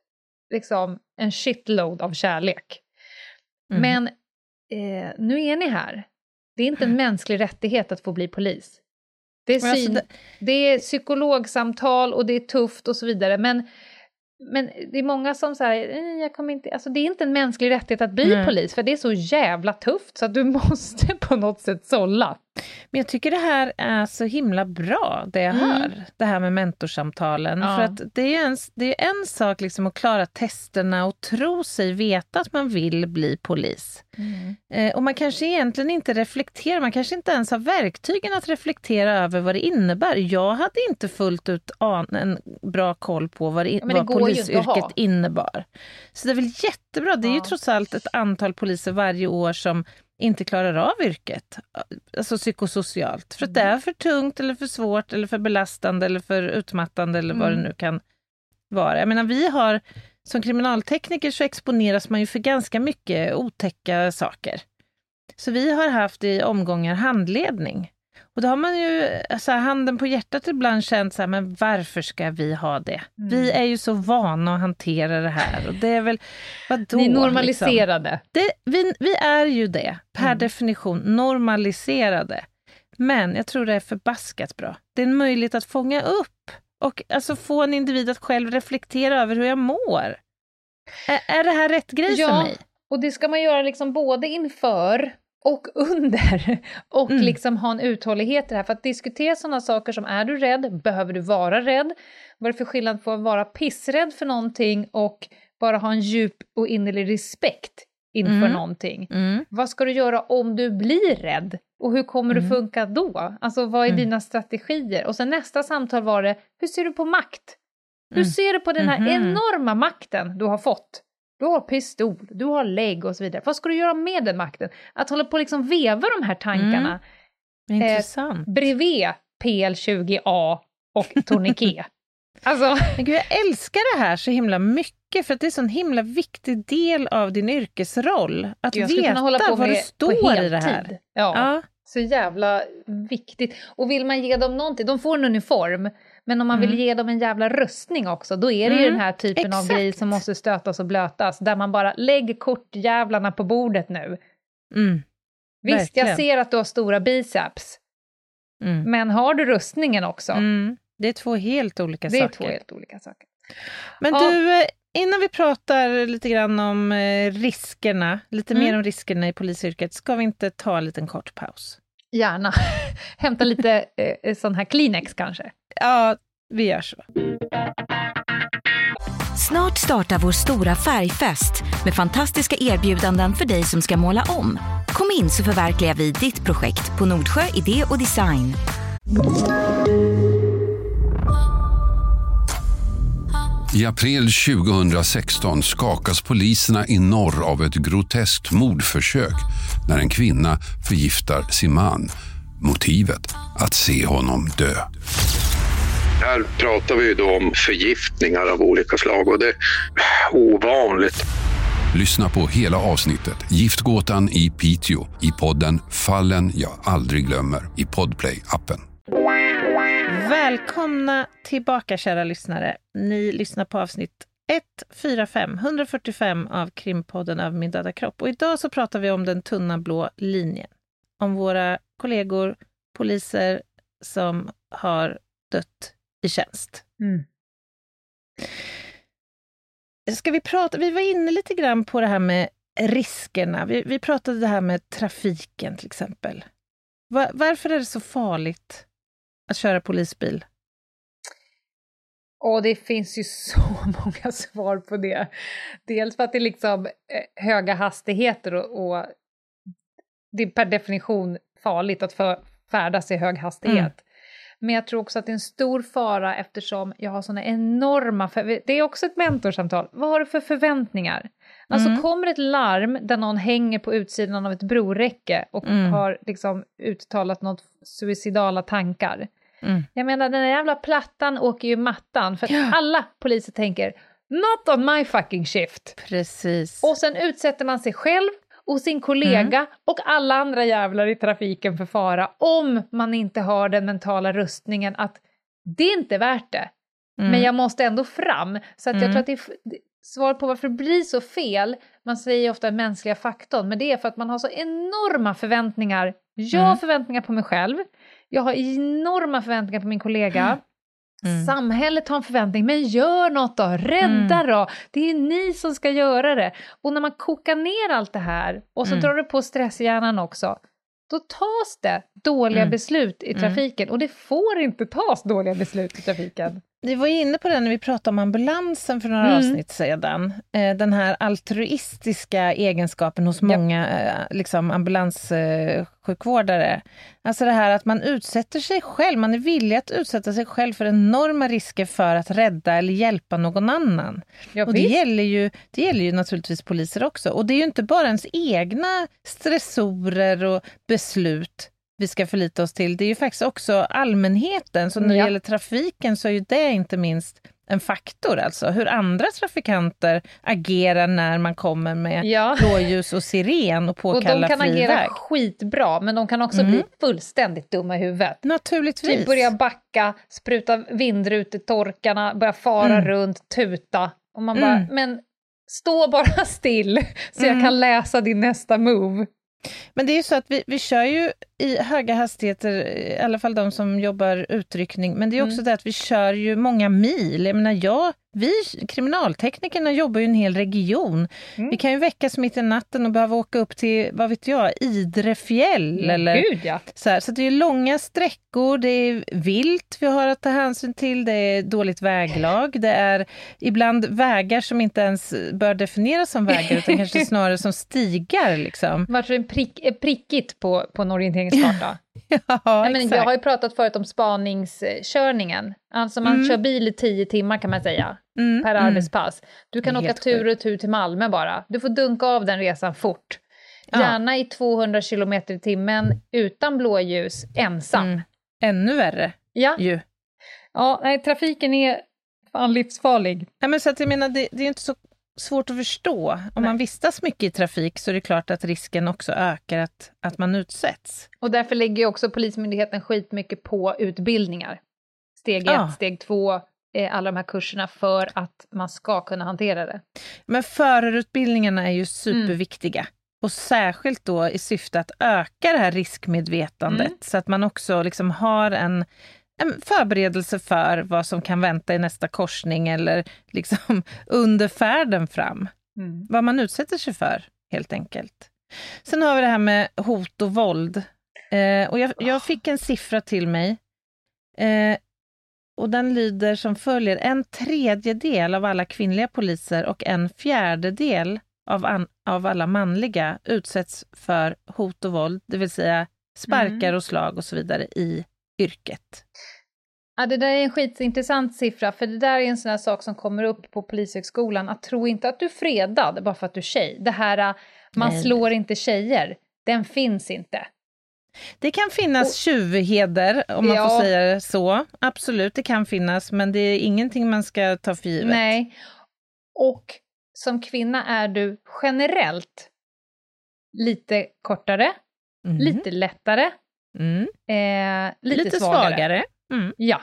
liksom en shitload av kärlek. Mm. Men eh, nu är ni här. Det är inte en mänsklig rättighet att få bli polis. Det är, Men alltså syn, det- det är psykologsamtal och det är tufft och så vidare. Men, men det är många som säger, eh, jag kommer inte, alltså det är inte en mänsklig rättighet att bli Nej. polis. För det är så jävla tufft så att du måste på något sätt sålla. Men jag tycker det här är så himla bra, det jag Mm. hör. Det här med mentorsamtalen. Ja. För att det är en, det är en sak liksom att klara testerna och tro sig veta att man vill bli polis. Eh, och man kanske egentligen inte reflekterar, man kanske inte ens har verktygen att reflektera över vad det innebär. Jag hade inte fullt ut an, en bra koll på vad, det, Ja, men det vad går ju inte att ha. polisyrket innebar. Så det är väl jättebra, det är ju Ja. trots allt ett antal poliser varje år som inte klarar av yrket, alltså psykosocialt. För att det är för tungt eller för svårt eller för belastande eller för utmattande eller vad Mm. det nu kan vara. Jag menar, vi har, som kriminaltekniker så exponeras man ju för ganska mycket otäcka saker. Så vi har haft i omgångar handledning. Och då har man ju så här, handen på hjärtat ibland känt så här, men varför ska vi ha det? Mm. Vi är ju så vana att hantera det här. Och det är väl, vadå? Ni är liksom? normaliserade. Det, vi, vi är ju det, per Mm. definition, normaliserade. Men jag tror det är förbaskat bra. Det är en möjlighet att fånga upp och alltså få en individ att själv reflektera över hur jag mår. Är, är det här rätt grej Ja. för mig? Och det ska man göra liksom både inför och under. Och Mm. liksom ha en uthållighet i det här. För att diskutera sådana saker som, är du rädd? Behöver du vara rädd? Vad är det för skillnad på att vara pissrädd för någonting och bara ha en djup och innerlig respekt inför Mm. någonting? Mm. Vad ska du göra om du blir rädd? Och hur kommer Mm. det funka då? Alltså vad är Mm. dina strategier? Och sen nästa samtal var det, hur ser du på makt? Hur Mm. ser du på den här Mhm. enorma makten du har fått? Du har pistol, du har lägg och så vidare. Vad ska du göra med den makten? Att hålla på och liksom veva de här tankarna Mm. Eh, Intressant. bredvid P L tjugo A och tourniquet. Alltså, Men gud, jag älskar det här så himla mycket för att det är så en himla viktig del av din yrkesroll. Att jag skulle kunna veta hålla på vad med det står på i det här. heltid. Ja. Ja. Så jävla viktigt. Och vill man ge dem någonting, de får en uniform, men om man Mm. vill ge dem en jävla rustning också, då är det ju Mm, den här typen av exakt. grejer som måste stötas och blötas, där man bara lägger kortjävlarna på bordet nu. Mm. Visst, Verkligen. jag ser att du har stora biceps, Mm. men har du rustningen också? Mm. Det är två helt olika Det är saker. två helt olika saker. Men Ja. du, eh, innan vi pratar lite grann om eh, riskerna, lite Mm. mer om riskerna i polisyrket, ska vi inte ta en liten kort paus? Gärna. Hämta lite eh, sån här Kleenex kanske. Ja, vi gör så. Snart startar vår stora färgfest med fantastiska erbjudanden för dig som ska måla om. Kom in så förverkligar vi ditt projekt på Nordsjö Idé och Design. I april tjugohundrasexton skakas poliserna i norr av ett groteskt mordförsök när en kvinna förgiftar sin man. Motivet att se honom dö. Här pratar vi ju då om förgiftningar av olika slag och det är ovanligt. Lyssna på hela avsnittet Giftgåtan i Piteå i podden Fallen jag aldrig glömmer i Podplay-appen. Välkomna tillbaka kära lyssnare. Ni lyssnar på avsnitt etthundrafyrtiofem, etthundrafyrtiofem av Krimpodden av min döda kropp. Och idag så pratar vi om den tunna blå linjen. Om våra kollegor, poliser som har dött i tjänst. Mm. Ska vi prata, vi var inne lite grann på det här med riskerna. Vi, vi pratade det här med trafiken till exempel. Var, varför är det så farligt att köra polisbil? Och det finns ju så många svar på det. Dels för att det är liksom höga hastigheter och, och det är per definition farligt att för, färdas i hög hastighet. Mm. Men jag tror också att det är en stor fara eftersom jag har såna enorma... För- det är också ett mentorsamtal. Vad har du för förväntningar? Alltså mm. kommer ett larm där någon hänger på utsidan av ett broräcke och mm. har liksom uttalat något suicidala tankar. Mm. Jag menar, den här jävla plattan åker ju mattan. För att ja. alla poliser tänker, not on my fucking shift. Precis. Och sen utsätter man sig själv och sin kollega mm. och alla andra jävlar i trafiken för fara om man inte har den mentala rustningen att det är inte värt det. Mm. Men jag måste ändå fram. Så att mm. jag tror att det är f- svar på varför det blir så fel. Man säger ofta mänskliga faktorn, men det är för att man har så enorma förväntningar. Jag har mm. förväntningar på mig själv. Jag har enorma förväntningar på min kollega. Mm. Samhället har en förväntning, men gör något då, rädda mm. då. Det är ni som ska göra det. Och när man kokar ner allt det här och så mm. drar du på stresshjärnan också, då tas det dåliga mm. beslut i trafiken. Mm. Och det får inte tas dåliga beslut i trafiken. Vi var inne på det när vi pratade om ambulansen för några mm. avsnitt sedan. Eh, den här altruistiska egenskapen hos många eh, liksom ambulanssjukvårdare. Eh, alltså det här att man utsätter sig själv, man är villig att utsätta sig själv för enorma risker för att rädda eller hjälpa någon annan. Ja, och det gäller, ju, det gäller ju naturligtvis poliser också. Och det är ju inte bara ens egna stressorer och beslut vi ska förlita oss till. Det är ju faktiskt också allmänheten. Så när det ja. gäller trafiken så är ju det inte minst en faktor. Alltså hur andra trafikanter agerar när man kommer med ja. blåljus och siren och påkallar friväg. Och de kan friväg. agera skitbra, men de kan också mm. bli fullständigt dumma i huvudet. Naturligtvis. Typ börja backa, spruta vindrut i torkarna, börja fara mm. runt, tuta. Och man bara, mm. men stå bara still så mm. jag kan läsa din nästa move. Men det är ju så att vi, vi kör ju i höga hastigheter, i alla fall de som jobbar utryckning, men det är också mm. det att vi kör ju många mil. Jag menar, jag, vi kriminalteknikerna jobbar ju i en hel region. Mm. Vi kan ju väckas mitt i natten och behöva åka upp till, vad vet jag, Idrefjäll. Mm, eller Gud, ja. så här, så det är långa sträckor, det är vilt vi har att ta hänsyn till, det är dåligt väglag, det är ibland vägar som inte ens bör definieras som vägar utan kanske snarare som stigar liksom. Varför en prick, prickigt på, på en orienteringskarta? Ja, ja, men jag har ju pratat förut om spaningskörningen. Alltså man mm. kör bil i tio timmar kan man säga. Mm. Per arbetspass. Du kan åka tur och tur till Malmö bara. Du får dunka av den resan fort. Ja. Gärna i tvåhundra kilometer i timmen utan blåljus, ensam. Mm. Ännu värre. Ja. Ju. Ja, nej, trafiken är fan livsfarlig. Ja, men så att jag menar, det, det är inte så svårt att förstå. Om Nej. man vistas mycket i trafik så är det klart att risken också ökar att, att man utsätts. Och därför lägger ju också Polismyndigheten skit mycket på utbildningar. Steg ett, ja. steg två, alla de här kurserna för att man ska kunna hantera det. Men förarutbildningarna är ju superviktiga. Mm. Och särskilt då i syfte att öka det här riskmedvetandet. Mm. Så att man också liksom har en en förberedelse för vad som kan vänta i nästa korsning eller liksom under färden fram. Mm. Vad man utsätter sig för, helt enkelt. Sen har vi det här med hot och våld. Eh, och jag, jag fick en siffra till mig. Eh, och den lyder som följer. En tredjedel av alla kvinnliga poliser och en fjärdedel av, an, av alla manliga utsätts för hot och våld. Det vill säga sparkar mm. och slag och så vidare i yrket. Ja, det där är en skitintressant siffra, för det där är en sån här sak som kommer upp på Polishögskolan. Att tro inte att du är fredad bara för att du är tjej. Det här, man Nej. slår inte tjejer, den finns inte. Det kan finnas och, tjuvheder, om man ja. får säga det så. Absolut, det kan finnas, men det är ingenting man ska ta för givet. Nej, och som kvinna är du generellt lite kortare, mm. lite lättare, mm. eh, lite, lite svagare. svagare. Mm. Ja.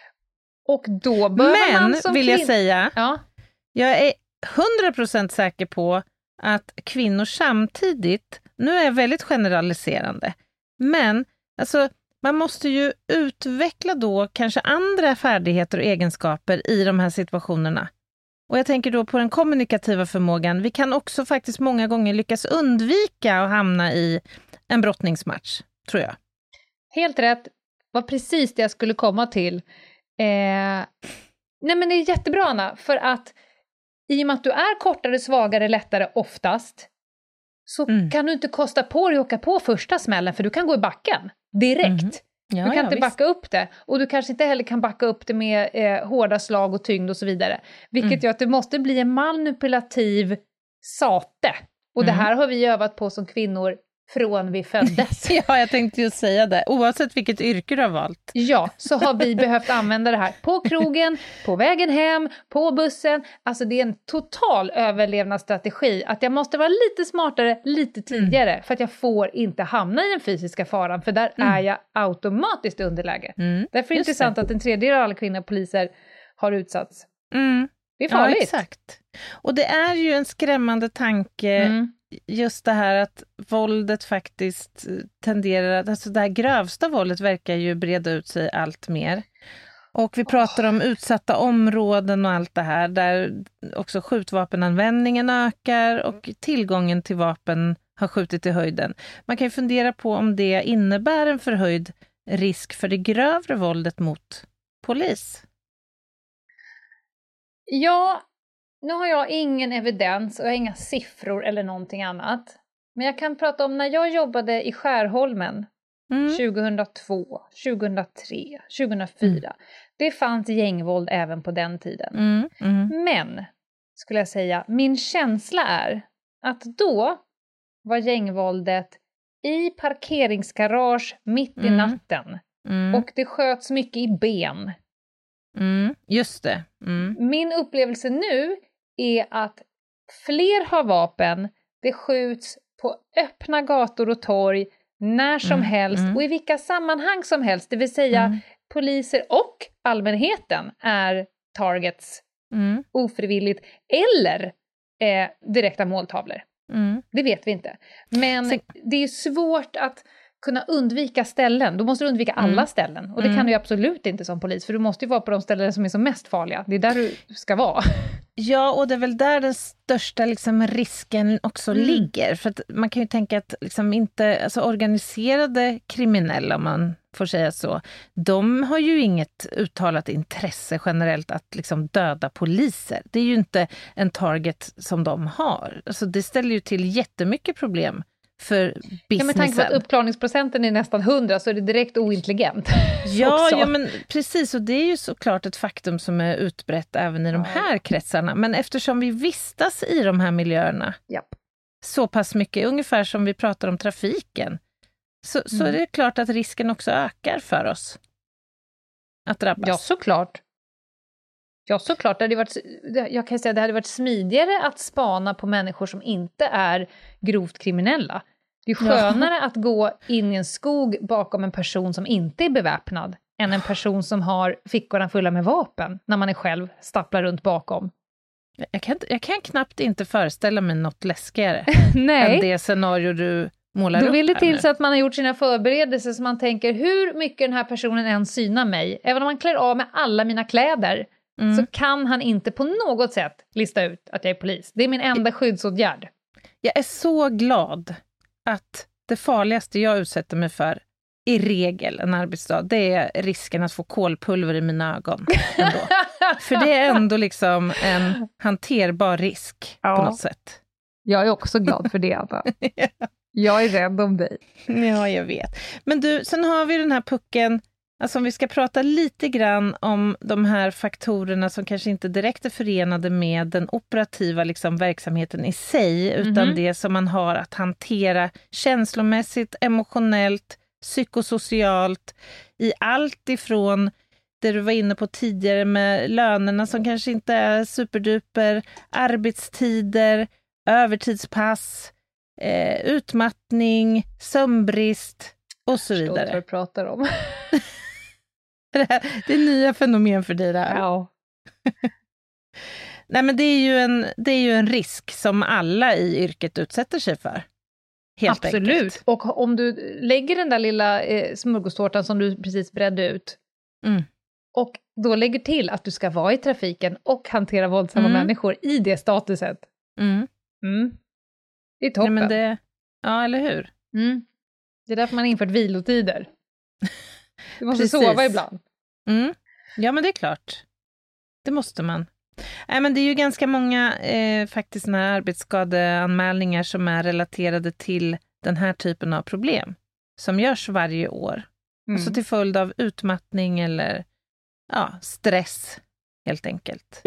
Och då bör Men, man som vill kvin- jag säga, ja. jag är hundra procent säker på att kvinnor samtidigt, nu är jag väldigt generaliserande, men alltså, man måste ju utveckla då kanske andra färdigheter och egenskaper i de här situationerna. Och jag tänker då på den kommunikativa förmågan. Vi kan också faktiskt många gånger lyckas undvika att hamna i en brottningsmatch, tror jag. Helt rätt. Var precis det jag skulle komma till. Eh, nej men det är jättebra, Anna, för att i och med att du är kortare, svagare, lättare oftast, så mm. kan du inte kosta på dig att åka på första smällen, för du kan gå i backen direkt. Mm. Ja, du kan ja, inte visst. backa upp det. Och du kanske inte heller kan backa upp det med eh, hårda slag och tyngd och så vidare. Vilket mm. gör att det måste bli en manipulativ sate. Och mm. det här har vi övat på som kvinnor från vi föddes. Ja, jag tänkte ju säga det. Oavsett vilket yrke du har valt. Ja, så har vi behövt använda det här på krogen, på vägen hem, på bussen. Alltså det är en total överlevnadsstrategi. Att jag måste vara lite smartare, lite tidigare. Mm. För att jag får inte hamna i den fysiska faran. För där mm. är jag automatiskt i underläge. Mm. Därför är det intressant det. att en tredjedel av alla kvinnor poliser har utsatts. Mm. Det är farligt. Ja, exakt. Och det är ju en skrämmande tanke... Mm. Just det här att våldet faktiskt tenderar att, alltså det här grövsta våldet verkar ju breda ut sig allt mer. Och vi pratar oh. om utsatta områden och allt det här, där också skjutvapenanvändningen ökar och tillgången till vapen har skjutit i höjden. Man kan ju fundera på om det innebär en förhöjd risk för det grövre våldet mot polis. Ja, nu har jag ingen evidens och jag har inga siffror eller någonting annat. Men jag kan prata om när jag jobbade i Skärholmen mm. tjugohundratvå, tjugohundratre, tjugohundrafyra. Mm. Det fanns gängvåld även på den tiden. Mm. Mm. Men, skulle jag säga, min känsla är att då var gängvåldet i parkeringsgarage mitt i mm. natten. Mm. Och det sköts mycket i ben. Mm. Just det. Mm. Min upplevelse nu är att fler har vapen, det skjuts på öppna gator och torg när som mm, helst mm. och i vilka sammanhang som helst. Det vill säga mm. poliser och allmänheten är targets mm. ofrivilligt eller eh, direkta måltavlor. Mm. Det vet vi inte. Men Så... det är svårt att kunna undvika ställen. Du måste undvika alla mm. ställen. Och det mm. kan du ju absolut inte som polis. För du måste ju vara på de ställen som är som mest farliga. Det är där du ska vara. Ja, och det är väl där den största liksom, risken också mm. ligger. För att man kan ju tänka att liksom, inte, alltså, organiserade kriminella, om man får säga så, de har ju inget uttalat intresse generellt att liksom, döda poliser. Det är ju inte en target som de har. Alltså, det ställer ju till jättemycket problem för businessen. Ja, med tanke på att uppklarningsprocenten är nästan hundra så är det direkt ointelligent. Ja, ja, men precis. Och det är ju såklart ett faktum som är utbrett även i de här kretsarna. Men eftersom vi vistas i de här miljöerna Japp. så pass mycket, ungefär som vi pratar om trafiken, så, mm. så är det klart att risken också ökar för oss att drabbas. Ja, såklart. Ja, såklart. Det hade varit, jag kan säga att det hade varit smidigare att spana på människor som inte är grovt kriminella. Det är skönare ja. att gå in i en skog bakom en person som inte är beväpnad än en person som har fickorna fulla med vapen när man är själv stapplar runt bakom. Jag kan, jag kan knappt inte föreställa mig något läskigare Nej. än det scenario du målar upp. Då vill det till nu. så att man har gjort sina förberedelser så man tänker hur mycket den här personen än synar mig. Även om man klär av med alla mina kläder mm. så kan han inte på något sätt lista ut att jag är polis. Det är min enda skyddsåtgärd. Jag är så glad att det farligaste jag utsätter mig för i regel en arbetsdag, det är risken att få kolpulver i mina ögon. Ändå. För det är ändå liksom en hanterbar risk ja. på något sätt. Jag är också glad för det, Anna. ja. Jag är rädd om dig. Ja, jag vet. Men du, sen har vi den här pucken Alltså om vi ska prata lite grann om de här faktorerna som kanske inte direkt är förenade med den operativa liksom, verksamheten i sig, utan mm-hmm. det som man har att hantera känslomässigt, emotionellt, psykosocialt, i allt ifrån det du var inne på tidigare med lönerna som kanske inte är superduper, arbetstider, övertidspass, eh, utmattning, sömnbrist och så vidare. Jag förstår vad du pratar om. det, här, det är nya fenomen för dig där. Ja. Nej, men det är, ju en, det är ju en risk som alla i yrket utsätter sig för. Helt Absolut. Enkelt. Och om du lägger den där lilla eh, smörgåstårtan som du precis bredde ut mm. och då lägger till att du ska vara i trafiken och hantera våldsamma mm. människor i det statuset. Mm. Mm. Det är toppen. Nej, men det, ja, eller hur? Mm. Det är därför man har infört vilotider. Du måste Precis. sova ibland. Mm. Ja, men det är klart. Det måste man. Nej, men det är ju ganska många eh, faktiskt såna här arbetsskadeanmälningar som är relaterade till den här typen av problem som görs varje år. Mm. Alltså till följd av utmattning eller ja, stress helt enkelt.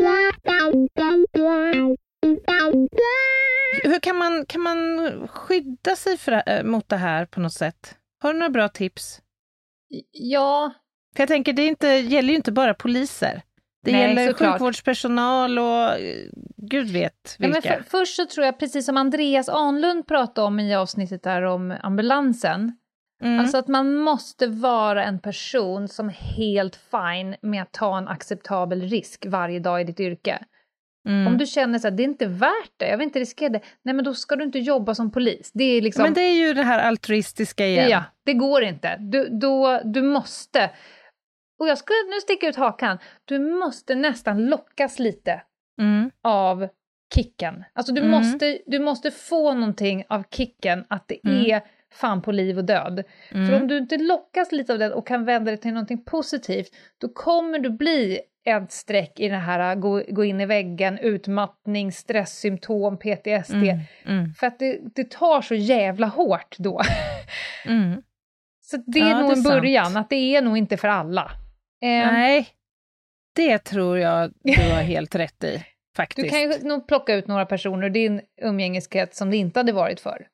Hur kan man, kan man skydda sig för, mot det här på något sätt? Har du några bra tips? Ja. För jag tänker, det inte, gäller ju inte bara poliser. Det Nej, gäller såklart. Sjukvårdspersonal och gud vet vilka. Ja, men för, först så tror jag, precis som Andreas Ahnlund pratade om i avsnittet där om ambulansen. Mm. Alltså att man måste vara en person som är helt fine med att ta en acceptabel risk varje dag i ditt yrke. Mm. Om du känner så att det är inte värt det, jag vill inte riskera det. Nej, men då ska du inte jobba som polis. Det är liksom... Men det är ju det här altruistiska igen. Ja, det går inte. Du, då, du måste... Och jag ska nu sticka ut hakan. Du måste nästan lockas lite mm. av kicken. Alltså du, mm. måste, du måste få någonting av kicken att det mm. är fan på liv och död. Mm. För om du inte lockas lite av det och kan vända det till någonting positivt, då kommer du bli ett streck i det här gå, gå in i väggen, utmattning, stresssymptom, P T S D. Mm. Mm. För att det, det tar så jävla hårt då. Mm. Så det är ja, nog det är en början, sant. Att det är nog inte för alla. Nej, det tror jag du har helt rätt i, faktiskt. Du kan ju nog plocka ut några personer i din umgängeskrets som det inte hade varit för.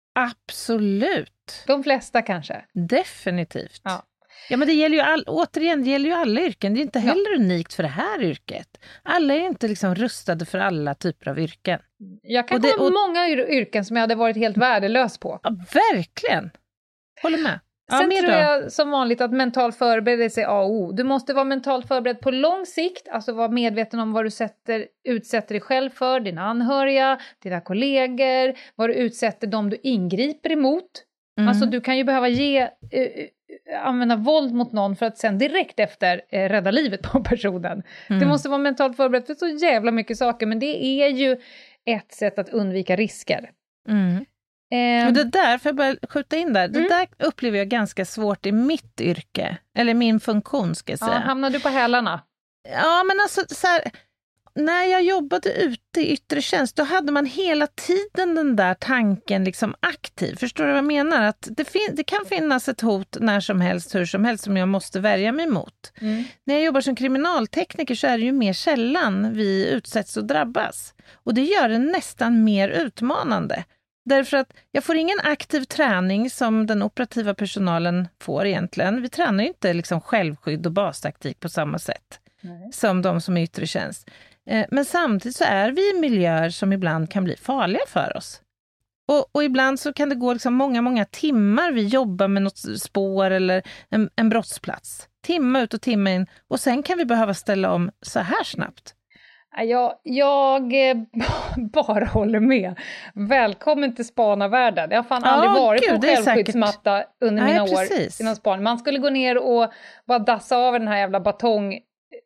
Absolut. De flesta kanske. Definitivt. Ja. Ja, men det gäller ju all, återigen, det gäller ju alla yrken. Det är inte heller ja. unikt för det här yrket. Alla är inte liksom rustade för alla typer av yrken. Jag kan komma och många yrken som jag hade varit helt värdelös på. Ja, verkligen. Håller med. Ja, Sen tror då? jag som vanligt att mental förberedelse är A och O. Du måste vara mentalt förberedd på lång sikt. Alltså vara medveten om vad du sätter, utsätter dig själv för. Dina anhöriga, dina kollegor. Vad du utsätter dem du ingriper emot. Mm. Alltså du kan ju behöva ge, uh, använda våld mot någon för att sen direkt efter uh, rädda livet på personen. Mm. Du måste vara mentalt förberedd för så jävla mycket saker. Men det är ju ett sätt att undvika risker. Mm. Eh, och det där, för jag bara skjuta in där, det mm. där upplever jag ganska svårt i mitt yrke, eller min funktion ska jag säga. Ja, hamnar du på hälarna? Ja, men alltså så här, när jag jobbade ute i yttre tjänst, då hade man hela tiden den där tanken liksom aktiv. Förstår du vad jag menar? Att det, fin- det kan finnas ett hot när som helst, hur som helst, som jag måste värja mig mot. Mm. När jag jobbar som kriminaltekniker så är det ju mer sällan vi utsätts och drabbas. Och det gör det nästan mer utmanande. Därför att jag får ingen aktiv träning som den operativa personalen får egentligen. Vi tränar ju inte liksom självskydd och bastaktik på samma sätt Nej. som de som är yttre tjänst. Men samtidigt så är vi i miljöer som ibland kan bli farliga för oss. Och, och ibland så kan det gå liksom många, många timmar vi jobbar med något spår eller en, en brottsplats. Timma ut och timma in. Och sen kan vi behöva ställa om så här snabbt. Jag, jag bara håller med. Välkommen till spanarvärlden. Jag har fan ja, aldrig varit gud, på självskyddsmatta under Nej, mina precis. år inom span. Man skulle gå ner och bara dassa av den här jävla batong.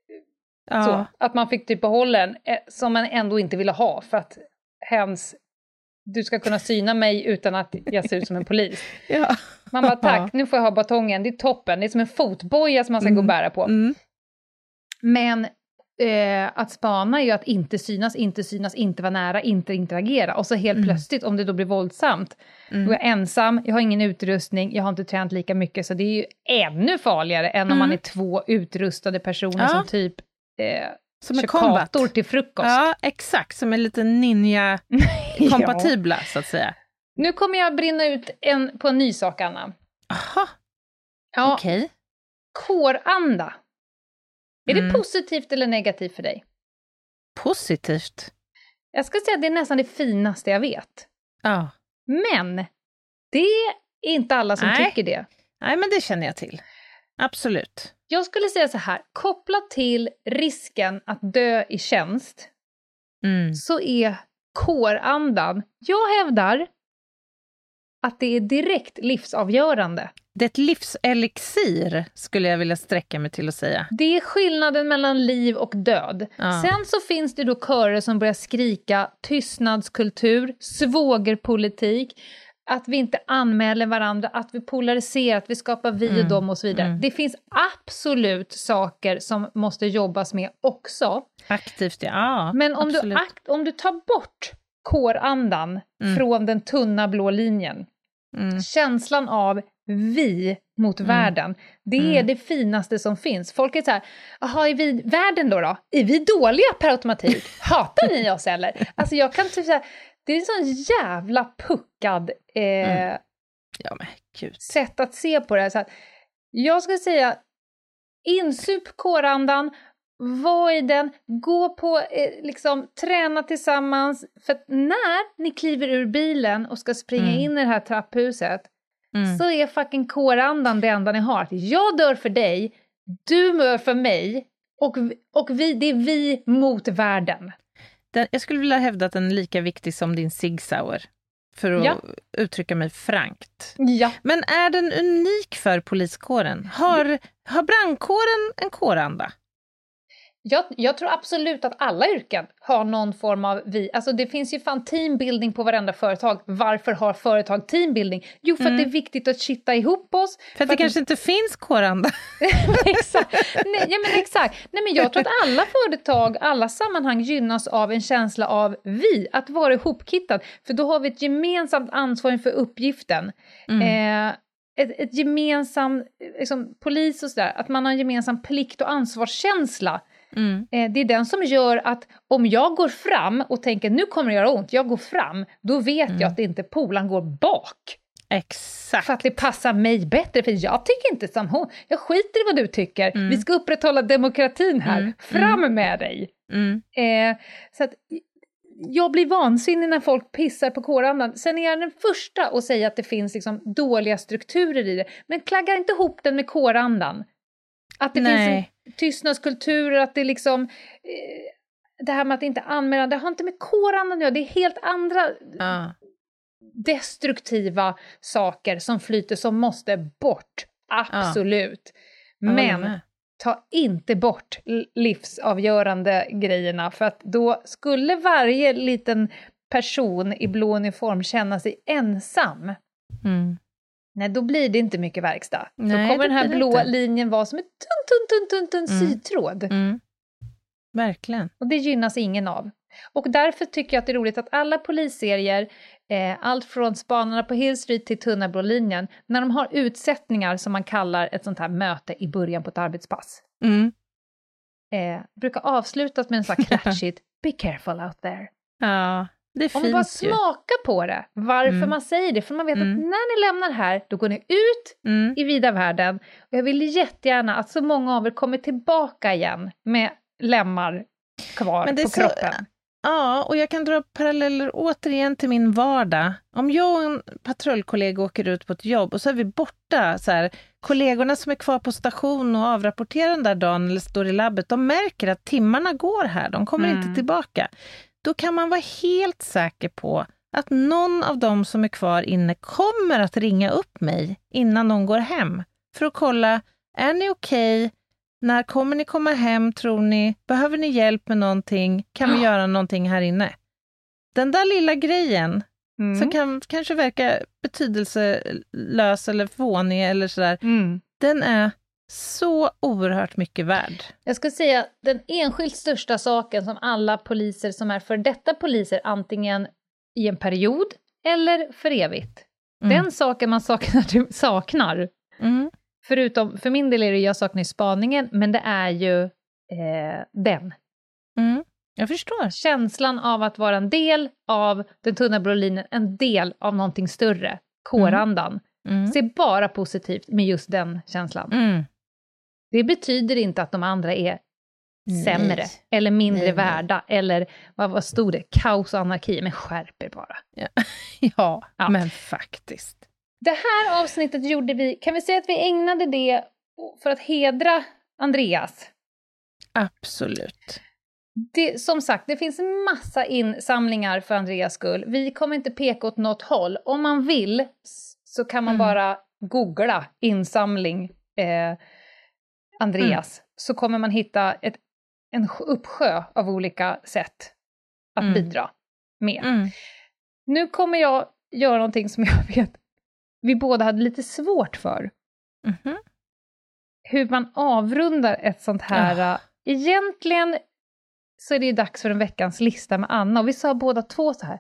Ja. Så, att man fick typ behålla den som man ändå inte ville ha. För att hens, du ska kunna syna mig utan att jag ser ut som en polis. Ja. Man bara, tack, nu får jag ha batongen. Det är toppen. Det är som en fotboja som man ska mm. gå och bära på. Mm. Men eh, att spana är ju att inte synas, inte synas, inte vara nära, inte interagera. Och så helt mm. plötsligt, om det då blir våldsamt, mm. då är jag ensam, jag har ingen utrustning, jag har inte tränat lika mycket, så det är ju ännu farligare än om mm. man är två utrustade personer ja. som typ eh, som är kombator till frukost. Ja, exakt, som är lite ninja-kompatibla ja. så att säga. Nu kommer jag brinna ut en, på en ny sak, Anna. Aha, ja, okej. Okay. Kåranda. Är Mm. det positivt eller negativt för dig? Positivt. Jag ska säga att det är nästan det finaste jag vet. Ja. Men det är inte alla som Nej. tycker det. Nej, men det känner jag till. Absolut. Jag skulle säga så här, kopplat till risken att dö i tjänst, mm. så är kårandan, jag hävdar att det är direkt livsavgörande. Det är ett livselixir, skulle jag vilja sträcka mig till att säga. Det är skillnaden mellan liv och död. Ja. Sen så finns det då körer som börjar skrika tystnadskultur, svågerpolitik, att vi inte anmäler varandra, att vi polariserar, att vi skapar vi mm. och dem och så vidare. Mm. Det finns absolut saker som måste jobbas med också. Aktivt, ja. Men om, absolut. du, akt, om du tar bort kårandan mm. från den tunna blå linjen, mm. känslan av vi mot mm. världen, det mm. är det finaste som finns. Folk är så här, jaha, är vi världen då då? Är vi dåliga per automatik? Hatar ni oss eller? Alltså jag kan typ säga, det är en sån jävla puckad eh, mm. ja, men, Gud. sätt att se på det här. Så att jag ska säga, insup kårandan, var i den, gå på, eh, liksom, träna tillsammans. För att när ni kliver ur bilen och ska springa mm. in i det här trapphuset, mm. så är fucking kårandan det enda ni har. Jag dör för dig, du dör för mig, och, och vi, det är vi mot världen. Den, jag skulle vilja hävda att den är lika viktig som din Sig Sauer, för att ja. uttrycka mig frankt. Ja. Men är den unik för poliskåren? Har, har brandkåren en kåranda? Jag, jag tror absolut att alla yrken har någon form av vi. Alltså det finns ju fan teambuilding på varenda företag. Varför har företag teambuilding? Jo, för mm. att det är viktigt att kitta ihop oss. För, för att det att kanske inte finns kåranda. Exakt. Nej, ja, men exakt. Nej, men jag tror att alla företag, alla sammanhang gynnas av en känsla av vi. Att vara ihopkittad. För då har vi ett gemensamt ansvar för uppgiften. Mm. Eh, ett, ett gemensamt, liksom, polis och sådär. Att man har en gemensam plikt och ansvarskänsla. Mm. Eh, det är den som gör att om jag går fram och tänker nu kommer det göra ont, jag går fram, då vet mm. jag att inte polan går bak. Exakt. För att det passar mig bättre, för jag tycker inte som hon. Jag skiter i vad du tycker. Mm. Vi ska upprätthålla demokratin här. Mm. Fram Mm. med dig. Mm. Eh, så att jag blir vansinnig när folk pissar på kårandan. Sen är jag den första att säga att det finns liksom dåliga strukturer i det. Men klagga inte ihop den med kårandan. Att det Nej. finns en tystnadskultur, att det liksom eh, det här med att inte anmäla, det har inte med kårandan att göra, det är helt andra ah. destruktiva saker som flyter, som måste bort, absolut. Ah. Men ta inte bort livsavgörande grejerna, för att då skulle varje liten person i blå uniform känna sig ensam. Mm. Nej, då blir det inte mycket verkstad. Nej, då kommer den här blå inte. linjen vara som en tunn, tunn, tunn, tunn, tunn mm. sytråd. Mm. Verkligen. Och det gynnas ingen av. Och därför tycker jag att det är roligt att alla polisserier, eh, allt från Spanarna på Hill Street till Tunna blå linjen, när de har utsättningar som man kallar ett sånt här möte i början på ett arbetspass, Mm. eh, brukar avslutas med en sån här klatschigt be careful out there. Ja, det är fint. Om vi bara ju. smaka på det, varför Mm. man säger det, för man vet Mm. att när ni lämnar här, då går ni ut Mm. i vida världen. Och jag vill jättegärna att så många av er kommer tillbaka igen med lemmar kvar Men det är på så- kroppen. Ja, och jag kan dra paralleller återigen till min vardag. Om jag och en patrullkollega åker ut på ett jobb och så är vi borta, så här, kollegorna som är kvar på station och avrapporterar den där dagen eller står i labbet, de märker att timmarna går här, de kommer Mm. inte tillbaka. Då kan man vara helt säker på att någon av dem som är kvar inne kommer att ringa upp mig innan de går hem för att kolla, är ni okej? När kommer ni komma hem, tror ni? Behöver ni hjälp med någonting? Kan vi göra någonting här inne? Den där lilla grejen Mm. som kan kanske verka betydelselös eller fånig eller sådär, Mm. den är så oerhört mycket värd. Jag ska säga den enskilt största saken som alla poliser som är för detta poliser, antingen i en period eller för evigt. Mm. Den saken man saknar, saknar. Mm. Förutom, för min del är det jag saknar i spaningen, men det är ju eh, den. Mm. Jag förstår. Känslan av att vara en del av den tunna blå linjen, en del av någonting större, kårandan. Mm. Mm. Se bara positivt med just den känslan. Mm. Det betyder inte att de andra är nej. sämre eller mindre nej, värda nej. eller vad, vad stod det? Kaos och anarki, men skärper bara. Ja. ja, ja, men faktiskt. Det här avsnittet gjorde vi, kan vi säga att vi ägnade det för att hedra Andreas? Absolut. Det, som sagt, det finns en massa insamlingar för Andreas skull. Vi kommer inte peka åt något håll. Om man vill så kan man mm. bara googla insamling eh, Andreas. Mm. Så kommer man hitta ett, en uppsjö av olika sätt att mm. bidra med. Mm. Nu kommer jag göra någonting som jag vet vi båda hade lite svårt för. Mm-hmm. Hur man avrundar ett sånt här... Oh. Egentligen så är det ju dags för en veckans lista med Anna. Och vi sa båda två så här.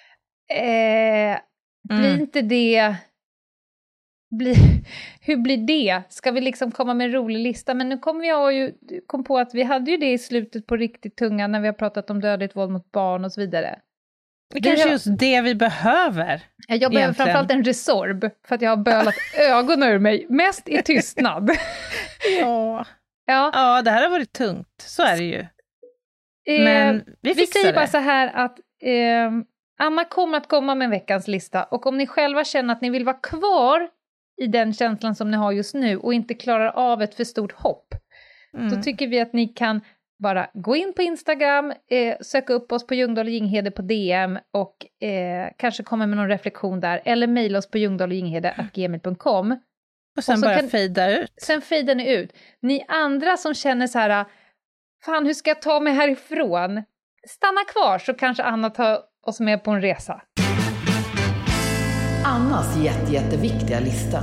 Eh, blir mm. inte det... Bli, hur blir det? Ska vi liksom komma med en rolig lista? Men nu kommer jag ju kom på att vi hade ju det i slutet på riktigt tunga när vi har pratat om dödligt våld mot barn och så vidare. Det kanske är just det vi behöver. Ja, jag behöver framförallt en Resorb för att jag har bölat ögonen ur mig. Mest i tystnad. ja. Ja. ja, det här har varit tungt. Så är det ju. Men eh, vi, vi säger det. bara så här att eh, Anna kommer att komma med en veckans lista. Och om ni själva känner att ni vill vara kvar i den känslan som ni har just nu och inte klarar av ett för stort hopp. Mm. Då tycker vi att ni kan bara gå in på Instagram, eh, söka upp oss på Ljungdahl och Ginghede på D M och eh, kanske komma med någon reflektion där. Eller mejla oss på ljungdahl och ginghede at gmail dot com. Och sen och bara kan, fejda ut. Sen fejdar ni ut. Ni andra som känner så här, fan hur ska jag ta mig härifrån? Stanna kvar så kanske Anna tar oss med på en resa. Annas jätte, jätteviktiga lista.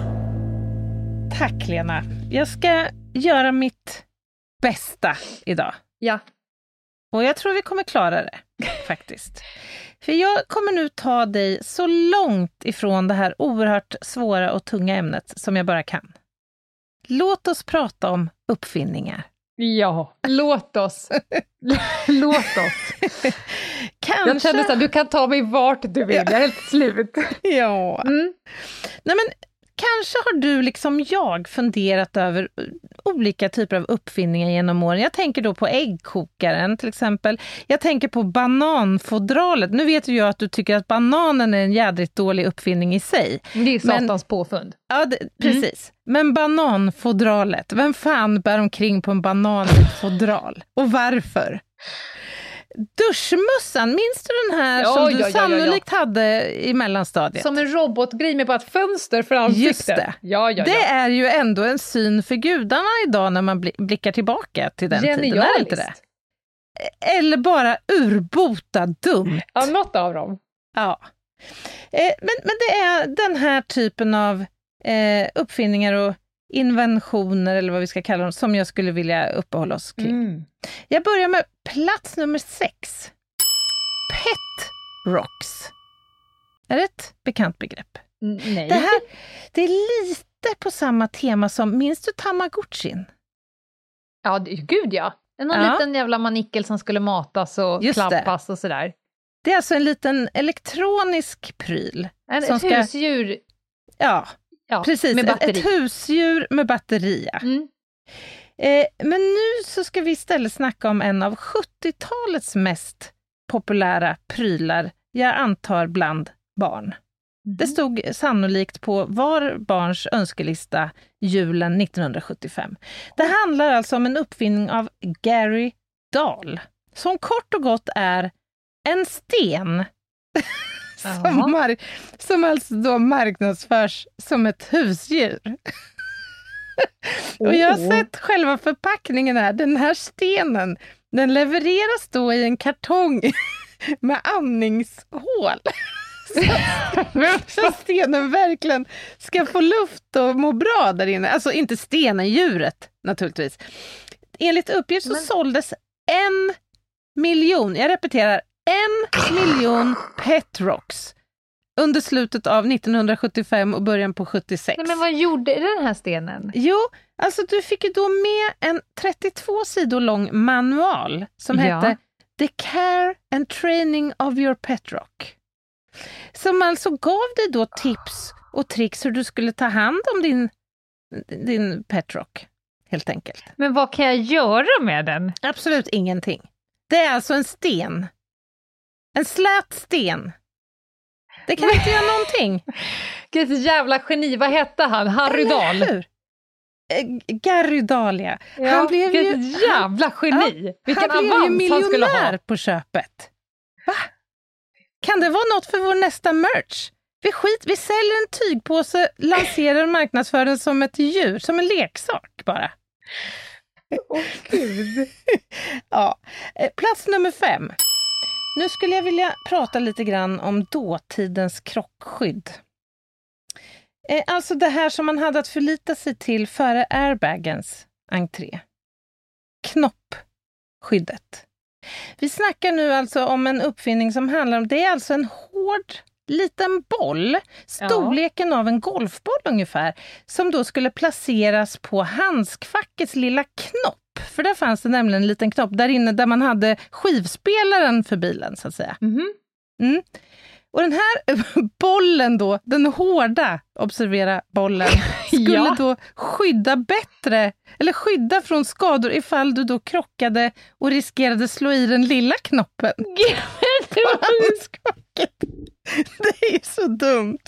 Tack Lena. Jag ska göra mitt bästa idag. Ja. Och jag tror vi kommer klara det, faktiskt. För jag kommer nu ta dig så långt ifrån det här oerhört svåra och tunga ämnet som jag bara kan. Låt oss prata om uppfinningar. Ja, låt oss. låt oss. Kanske... Jag känner så här, du kan ta mig vart du vill, jag är helt slut. ja. Mm. Nej men, kanske har du liksom jag funderat över olika typer av uppfinningar genom åren. Jag tänker då på äggkokaren till exempel. Jag tänker på bananfodralet. Nu vet ju jag att du tycker att bananen är en jädrigt dålig uppfinning i sig. Det är satans men, påfund. Ja, det, precis. Mm. Men bananfodralet, vem fan bär omkring på en banan i ett fodral? Och varför? Duschmössan, minns du den här ja, som du ja, sannolikt ja, ja. hade i mellanstadiet? Som en robotgrej med bara ett fönster för ansiktet. Just det. Ja, ja, det ja. är ju ändå en syn för gudarna idag när man blickar tillbaka till den tiden. Är det inte det? Eller bara urbota dumt. Ja, något av dem. Ja. Eh, men, men det är den här typen av eh, uppfinningar och inventioner eller vad vi ska kalla dem som jag skulle vilja uppehålla oss kring. Mm. Jag börjar med plats nummer sex. Pet rocks. Är det ett bekant begrepp? Mm, nej. Det här det är lite på samma tema som, minns du Tamagotchin? Ja, gud ja. Någon ja. liten jävla manickel som skulle matas och Just klappas det. och sådär. Det är alltså en liten elektronisk pryl. En, som ett ska... husdjur. Ja. Ja, precis, med ett, ett husdjur med batteri. Mm. Eh, men nu så ska vi istället snacka om en av sjuttiotalets mest populära prylar, jag antar bland barn. Mm. Det stod sannolikt på var barns önskelista julen nittonhundrasjuttiofem. Det handlar alltså om en uppfinning av Gary Dahl, som kort och gott är en sten Som, mar- som alltså då marknadsförs som ett husdjur. Och jag har sett själva förpackningen här. Den här stenen, den levereras då i en kartong med andningshål. Så stenen verkligen ska få luft och må bra där inne. Alltså inte stenen, djuret naturligtvis. Enligt uppgift så Men... såldes en miljon, jag repeterar, en miljon Petrocks under slutet av nittonhundrasjuttiofem och början på sjuttiosex. Nej, men vad gjorde den här stenen? Jo, alltså du fick ju då med en trettiotvå sidor lång manual som ja. hette The Care and Training of Your Petrock. Som alltså gav dig då tips och tricks hur du skulle ta hand om din, din Petrock, helt enkelt. Men vad kan jag göra med den? Absolut ingenting. Det är alltså en sten. En slät sten. Det kan inte göra någonting. Vilket jävla geni, vad hette han? Harry Dahl. Gary Dahl, ja. Ja, han blev ju jävla geni. Ja, Vilken han blev ju miljonär på köpet. Va? Kan det vara något för vår nästa merch? Vi skit, vi säljer en tygpåse, lanserar och marknadsför den som ett djur, som en leksak bara. Åh oh, gud. Ja, plats nummer fem. Nu skulle jag vilja prata lite grann om dåtidens krockskydd. Eh, alltså det här som man hade att förlita sig till före airbagens entré. Knoppskyddet. Vi snackar nu alltså om en uppfinning som handlar om, det är alltså en hård liten boll, storleken ja. av en golfboll ungefär, som då skulle placeras på handskfackets lilla knopp. För där fanns det nämligen en liten knopp där inne där man hade skivspelaren för bilen, så att säga. Mm-hmm. Mm. Och den här bollen då, den hårda, observera bollen, skulle ja. då skydda bättre, eller skydda från skador ifall du då krockade och riskerade slå i den lilla knoppen. på handskfacket. Det är ju så dumt.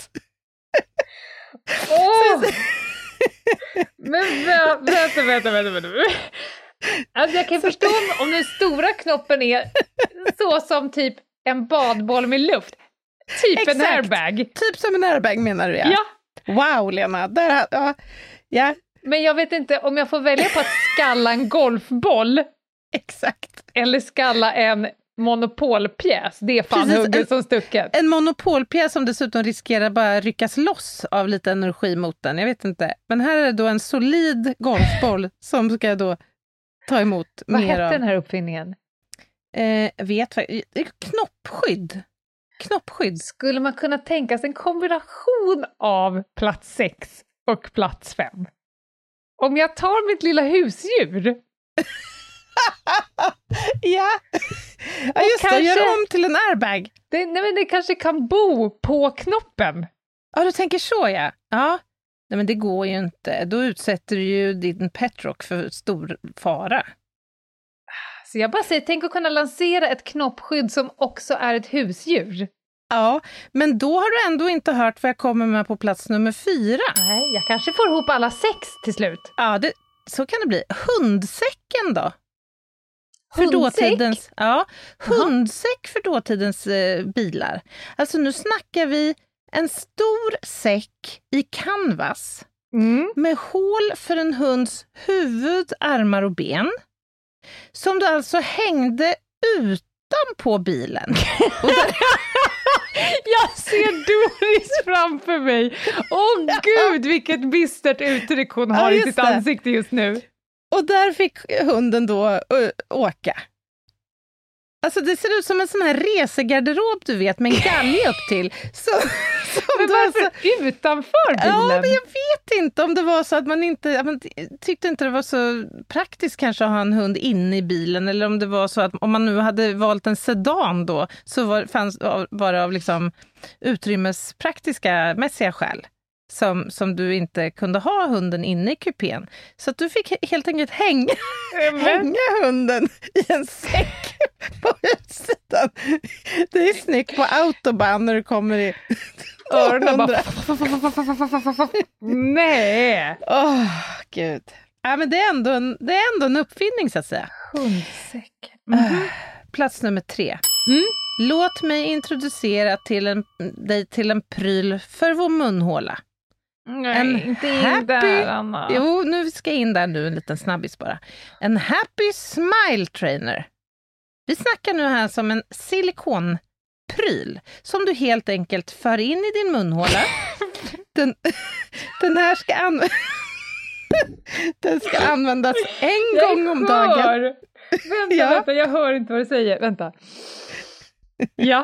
Åh! Men vä- vänta, vänta, vänta, vänta. Alltså jag kan förstå om, om den stora knoppen är så som typ en badboll med luft. Typ Exakt. en airbag. Typ som en airbag menar du, ja. Ja. Wow, Lena. Där, ja. ja. Men jag vet inte om jag får välja på att skalla en golfboll. Exakt. Eller skalla en monopolpjäs. Det är fan hugget som stucket. En monopolpjäs som dessutom riskerar bara ryckas loss av lite energi mot den. Jag vet inte. Men här är det då en solid golfboll som ska då ta emot Vad mer hette av. den här uppfinningen? Eh, vet faktiskt. Knoppskydd. Knoppskydd. Skulle man kunna tänka sig en kombination av plats sex och plats fem? Om jag tar mitt lilla husdjur. ja. ja, just kanske, det. Gör om till en airbag. Det, nej, men det kanske kan bo på knoppen. Ja, du tänker så, ja. Ja. Nej, men det går ju inte. Då utsätter du ju din Petrock för stor fara. Så jag bara säger, tänk att kunna lansera ett knoppskydd som också är ett husdjur. Ja, men då har du ändå inte hört vad jag kommer med på plats nummer fyra. Nej, jag kanske får ihop alla sex till slut. Ja, det, så kan det bli. Hundsäcken då? För Hundsäck? dåtidens, ja, hundsäck för dåtidens eh, bilar. Alltså nu snackar vi en stor säck i canvas mm. med hål för en hunds huvud, armar och ben. Som du alltså hängde utanpå bilen. Och där... Jag ser Doris framför mig. Åh gud, vilket bistert uttryck hon har ja, i sitt det. ansikte just nu. Och där fick hunden då ö, åka. Alltså det ser ut som en sån här resegarderob, du vet, med en galge upp till. Så, men varför alltså, utanför bilen? Ja, men jag vet inte om det var så att man inte man tyckte inte det var så praktiskt kanske att ha en hund inne i bilen, eller om det var så att om man nu hade valt en sedan då så var, fanns, var det av liksom utrymmespraktiska mässiga skäl. Som, som du inte kunde ha hunden inne i kupén. Så att du fick helt enkelt hänga, hänga hunden i en säck på utsidan. Det är snyggt på autobahn när du kommer i öronen bara... Nej! Åh, oh, gud. Ja, men det är, ändå en, det är ändå en uppfinning så att säga. Hundsäck. Mm. Plats nummer tre. Mm. Låt mig introducera till en, dig till en pryl för vår munhåla. Nej, en inte happy, in där, Anna. Jo, nu ska jag in där nu, en liten snabbis bara. En happy smile trainer. Vi snackar nu här som en silikon pryl som du helt enkelt för in i din munhåla. Den, den här ska, an- den ska användas en jag gång om hör. dagen. Vänta, ja. vänta, jag hör inte vad du säger. Vänta. Ja.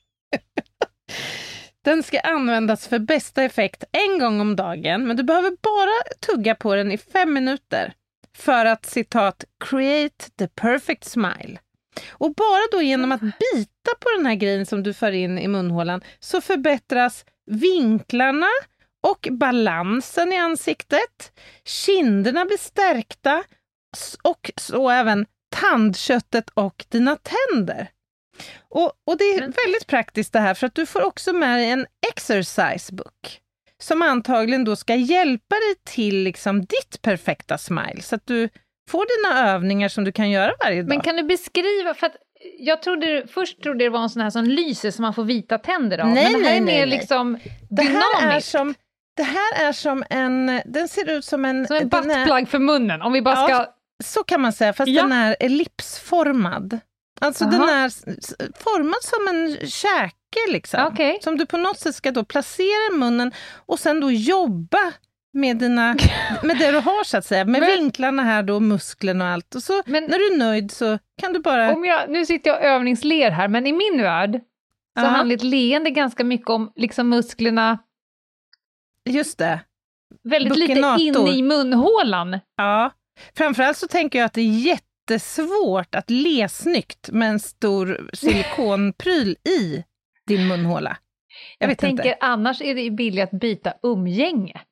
Den ska användas för bästa effekt en gång om dagen, men du behöver bara tugga på den i fem minuter för att, citat, create the perfect smile. Och bara då genom att bita på den här grejen som du för in i munhålan så förbättras vinklarna och balansen i ansiktet. Kinderna blir stärkta och så även tandköttet och dina tänder. Och, och det är väldigt praktiskt det här, för att du får också med dig en exercise book som antagligen då ska hjälpa dig till liksom ditt perfekta smile, så att du får dina övningar som du kan göra varje dag. Men kan du beskriva, för att jag trodde, först trodde det var en sån här som lyser som man får vita tänder av. Nej, men det här nej, är mer nej, liksom det här är dynamiskt. som Det här är som en, den ser ut som en... Som en buttplug för munnen, om vi bara ska... Ja, så kan man säga, fast ja. den är ellipsformad. Alltså Aha. den är formad som en käke liksom. Okay. Som du på något sätt ska då placera i munnen och sen då jobba med, dina, med det du har så att säga. Med men, vinklarna här då, musklerna och allt. Och så men, när du är nöjd så kan du bara... Om jag, nu sitter jag och övningsler här, men i min värld så Aha. handlar ett leende ganska mycket om liksom musklerna... Just det. Väldigt Bukinator. Lite inne i munhålan. Ja. Framförallt så tänker jag att det är jättesvårt att le snyggt med en stor silikonpryl i din munhåla. Jag, jag vet tänker inte. Annars är det billigt att byta umgänge.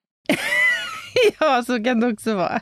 Ja, så kan det också vara.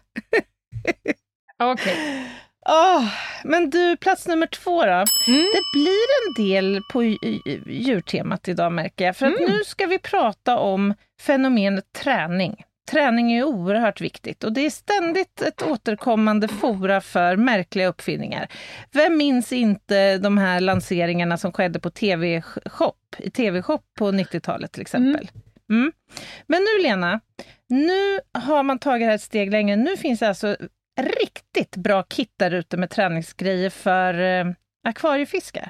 Okej. Okay. Oh, men du, plats nummer två då. Mm. Det blir en del på djurtemat idag, märker jag. För att mm. nu ska vi prata om fenomenet träning. Träning är oerhört viktigt och det är ständigt ett återkommande fora för märkliga uppfinningar. Vem minns inte de här lanseringarna som skedde på tv-shop, i tv-shop på nittiotalet till exempel. Mm. Mm. Men nu, Lena, nu har man tagit det här ett steg längre. Nu finns det alltså riktigt bra kit där ute med träningsgrejer för eh, akvariefiskar.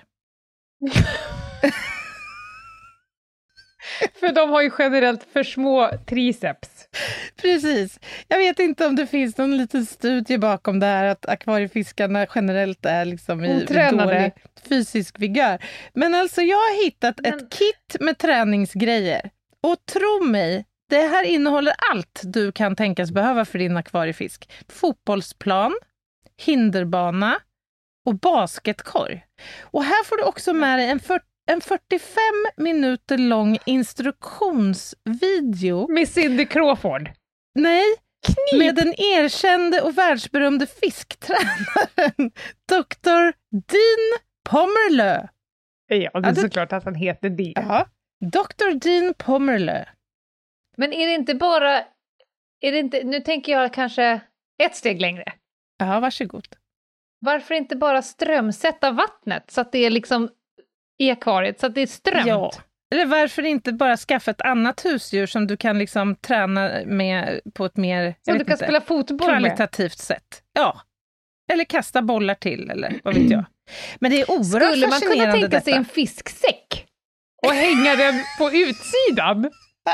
För de har ju generellt för små triceps. Precis. Jag vet inte om det finns någon liten studie bakom det här att akvariefiskarna generellt är liksom i dålig fysisk vigör. Men alltså jag har hittat Men... ett kit med träningsgrejer. Och tro mig, det här innehåller allt du kan tänkas behöva för din akvariefisk. Fotbollsplan, hinderbana och basketkorg. Och här får du också med dig en för En fyrtiofem minuter lång instruktionsvideo. Med Cindy Crawford? Nej, Knip. Med den erkände och världsberömde fisktränaren doktor Dean Pomerleau. Ja, det är såklart att han heter det. Ja, doktor Dean Pomerleau. Men är det inte bara... Är det inte, nu tänker jag kanske ett steg längre. Ja, varsågod. Varför inte bara strömsätta vattnet så att det är liksom... i akvariet, så att det är strömt. Ja. Eller varför inte bara skaffa ett annat husdjur som du kan liksom träna med på ett mer som du kan inte, spela fotboll kvalitativt med. Sätt. Ja. Eller kasta bollar till, eller vad vet jag. Men det är oerhört Skulle man kunna tänka detta. sig en fisksäck och hänga den på utsidan?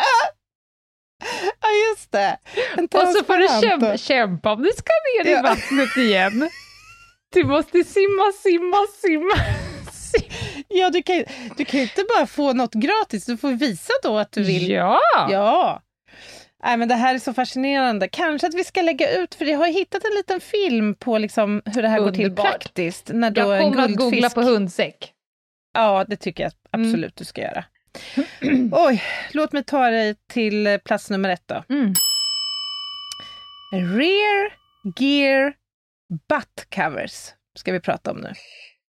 Ja, just det. Och så får du kämpa, kämpa om du ska ner i ja. vattnet igen. Du måste simma, simma, simma. Ja, du kan, du kan ju inte bara få något gratis. Du får visa då att du vill. Ja! Ja. Nej, men det här är så fascinerande. Kanske att vi ska lägga ut, för jag har hittat en liten film på liksom hur det här Underbart. går till praktiskt. När då jag kommer en att googla på hundsäck. Ja, det tycker jag absolut mm. du ska göra. Oj, låt mig ta dig till plats nummer ett då. Mm. Rear Gear Butt Covers ska vi prata om nu.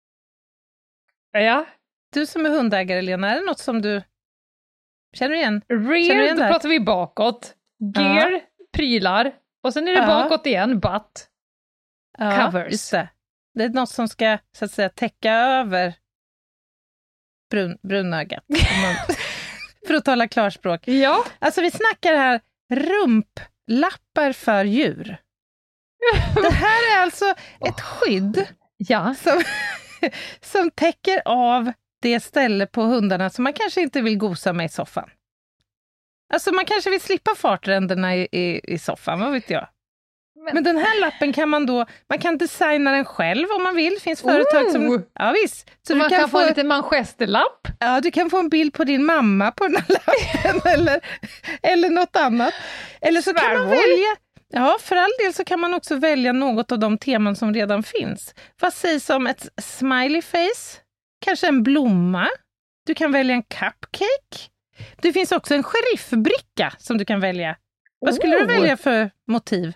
Ja. Du som är hundägare, Lena, är det något som du känner igen? Rear, känner igen då pratar vi bakåt. Gear, uh-huh. prylar. Och sen är det uh-huh. bakåt igen, butt. Uh-huh. Covers. Just det. Det är något som ska, så att säga, täcka över brun, brunögat. För att tala klarspråk. Ja. Alltså vi snackar här rumplappar för djur. Det här är alltså ett skydd ja. som... som täcker av det ställe på hundarna som man kanske inte vill gosa med i soffan. Alltså man kanske vill slippa fartränderna i, i, i soffan, vad vet jag. Men, Men den här lappen kan man då, man kan designa den själv om man vill. Det finns företag oh. som, ja visst. Så man du kan, kan få en liten manchesterlapp. Ja, du kan få en bild på din mamma på den här lappen eller, eller något annat. Eller så kan man välja, ja för all del så kan man också välja något av de teman som redan finns. Vad sägs om ett smiley face? Kanske en blomma? Du kan välja en cupcake. Det finns också en sheriffbricka som du kan välja. Vad skulle oh. du välja för motiv?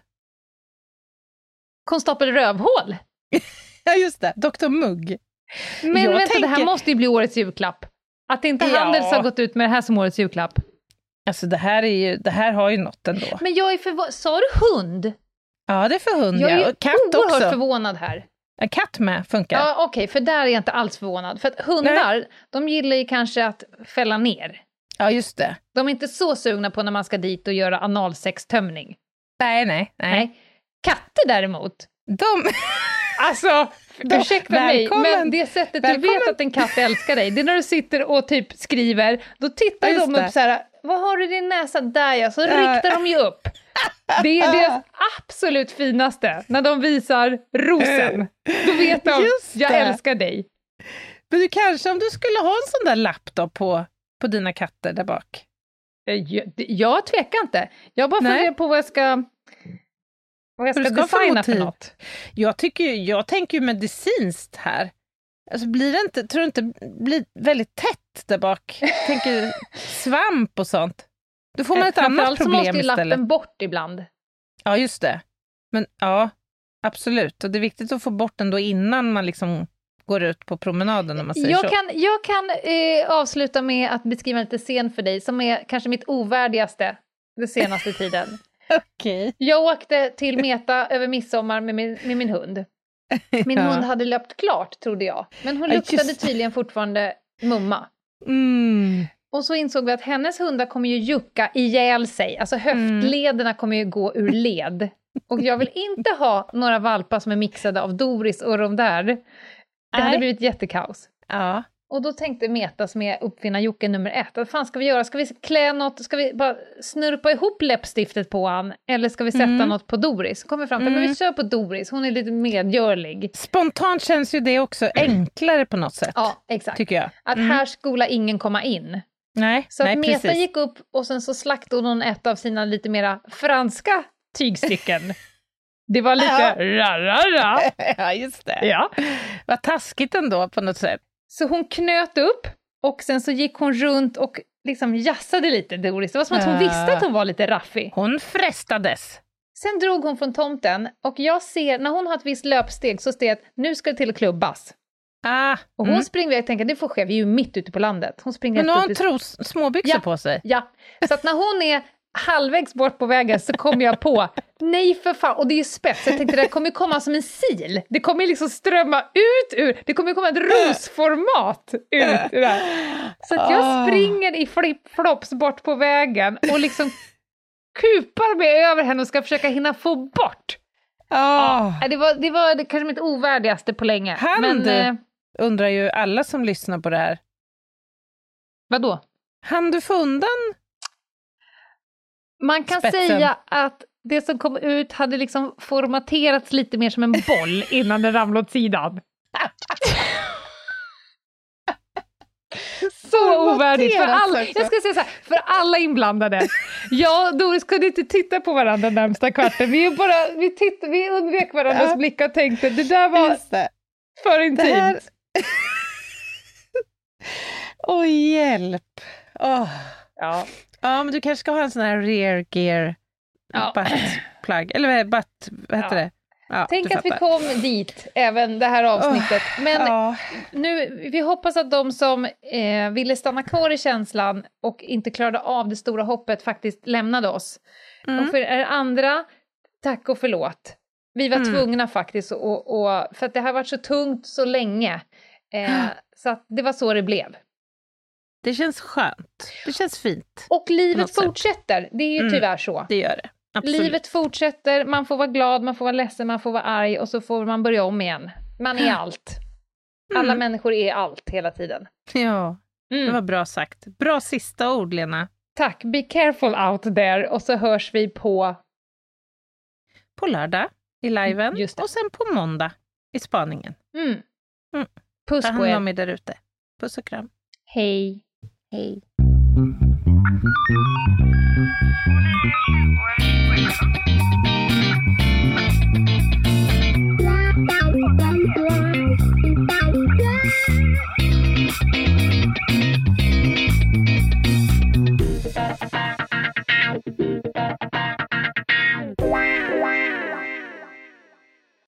Konstapel Rövhål. Ja just det, doktor Mugg. Men jag vänta, tänker... det här måste ju bli årets julklapp. Att inte ja. Handels har gått ut med det här som årets julklapp. Alltså det här, är ju, det här har ju något ändå. Men jag är förvånad. Sa du hund? Ja, det är för hund. Jag är ja. Och katt oerhört också. förvånad här. En katt med funkar. Ja, okej, okay, för där är jag inte alls förvånad. För att hundar, nej. De gillar ju kanske att fälla ner. Ja, just det. De är inte så sugna på när man ska dit och göra analsextömning. Nej, nej, nej. nej. Katter däremot. De... Alltså, ursäkta mig, men det sättet välkommen. Du vet att en katt älskar dig, det är när du sitter och typ skriver, då tittar ja, de upp så här, vad har du i din näsa där, ja, så riktar de ju upp. Det är deras absolut finaste, när de visar rosen. Då vet de, jag älskar dig. Men du kanske, om du skulle ha en sån där laptop på, på dina katter där bak? Jag, jag tvekar inte. Jag bara funderar på vad jag ska... Vad jag ska, ska designa för något. Jag, tycker, jag tänker ju medicinskt här. Alltså blir det inte, tror du inte blir väldigt tätt där bak? Tänker svamp och sånt. Då får man ett annat problem istället. Så måste ju lappen bort ibland. Ja, just det. Men ja, absolut. Och det är viktigt att få bort den då innan man liksom går ut på promenaden, om man säger jag så. Kan, jag kan eh, avsluta med att beskriva lite scen för dig som är kanske mitt ovärdigaste den senaste tiden. Okay. Jag åkte till Meta över midsommar med min, med min hund. Min ja. hund hade löpt klart, trodde jag. Men hon luktade tydligen fortfarande mumma. Mm. Och så insåg vi att hennes hundar kommer ju jucka ihjäl sig. Alltså höftlederna mm. kommer ju gå ur led. Och jag vill inte ha några valpar som är mixade av Doris och de där. Det Nej. hade blivit jättekaos. Ja. Och då tänkte Meta, som är uppfinna Jocke nummer ett, vad fan ska vi göra? Ska vi klä något? Ska vi bara snurpa ihop läppstiftet på han? Eller ska vi sätta mm. något på Doris? Kommer fram till mm. men vi kör på Doris, hon är lite medgörlig. Spontant känns ju det också enklare på något sätt. Ja, exakt. Tycker jag. Att mm. här skola ingen komma in. Nej, Så nej, att Meta precis. gick upp och sen så slaktade hon ett av sina lite mera franska tygstycken. Det var lite ja. ra, ra, ra. Ja, just det. Ja. Vad taskigt ändå på något sätt. Så hon knöt upp och sen så gick hon runt och liksom jassade lite, Doris. Det var som att hon ja. visste att hon var lite raffig. Hon frestades. Sen drog hon från tomten och jag ser, när hon har ett visst löpsteg så ser jag att nu ska det till att klubbas. Ah, och hon mm. springer iväg och tänker, det får ske, vi är ju mitt ute på landet. Hon springer Men nu har hon tros, småbyxor ja, på sig. Ja, så att när hon är halvvägs bort på vägen så kommer jag på, nej för fan, och det är ju spets, jag tänkte det kommer komma som en sil, det kommer liksom strömma ut ur, det kommer komma ett rosformat ut ur det här. Så att jag springer i flip-flops bort på vägen och liksom kupar mig över henne och ska försöka hinna få bort. Oh. Ja, det var, det var det kanske mitt ovärdigaste på länge. Han men du, eh, undrar ju alla som lyssnar på det här. Vadå? Han du få undan? Man kan spetsen. Säga att det som kom ut hade liksom formaterats lite mer som en boll innan den ramlade åt sidan. Så ovärdigt för alla, jag ska säga så här, för alla inblandade. Jag och Doris kunde inte titta på varandra närmsta kvarten. Vi bara vi tittade, vi undvek varandras ja. blickar och tänkte det där var det. för intimt. Här... Åh, oh, hjälp. Oh. Ja. Ja, men du kanske ska ha en sån här rear gear ja. buttplug. Eller butt, vad heter ja. det? Ja, tänk att vi kom dit, även det här avsnittet. Oh, men ja. nu, vi hoppas att de som eh, ville stanna kvar i känslan och inte klarade av det stora hoppet faktiskt lämnade oss. Mm. Och för er andra, tack och förlåt. Vi var mm. tvungna faktiskt, och, och, för att det har varit så tungt så länge. Eh, så att det var så det blev. Det känns skönt. Det känns fint. Och livet fortsätter. Sätt. Det är ju mm, tyvärr så. Det gör det. Absolut. Livet fortsätter. Man får vara glad, man får vara ledsen, man får vara arg. Och så får man börja om igen. Man är allt. Alla Mm. människor är allt hela tiden. Ja, Mm. det var bra sagt. Bra sista ord, Lena. Tack, be careful out there. Och så hörs vi på... På lördag i liven Just det. och sen på måndag i spaningen. Mm. Mm. Puss Ta på hand er. om er där ute. Puss och kram. Hej. Hej. Wait, wait.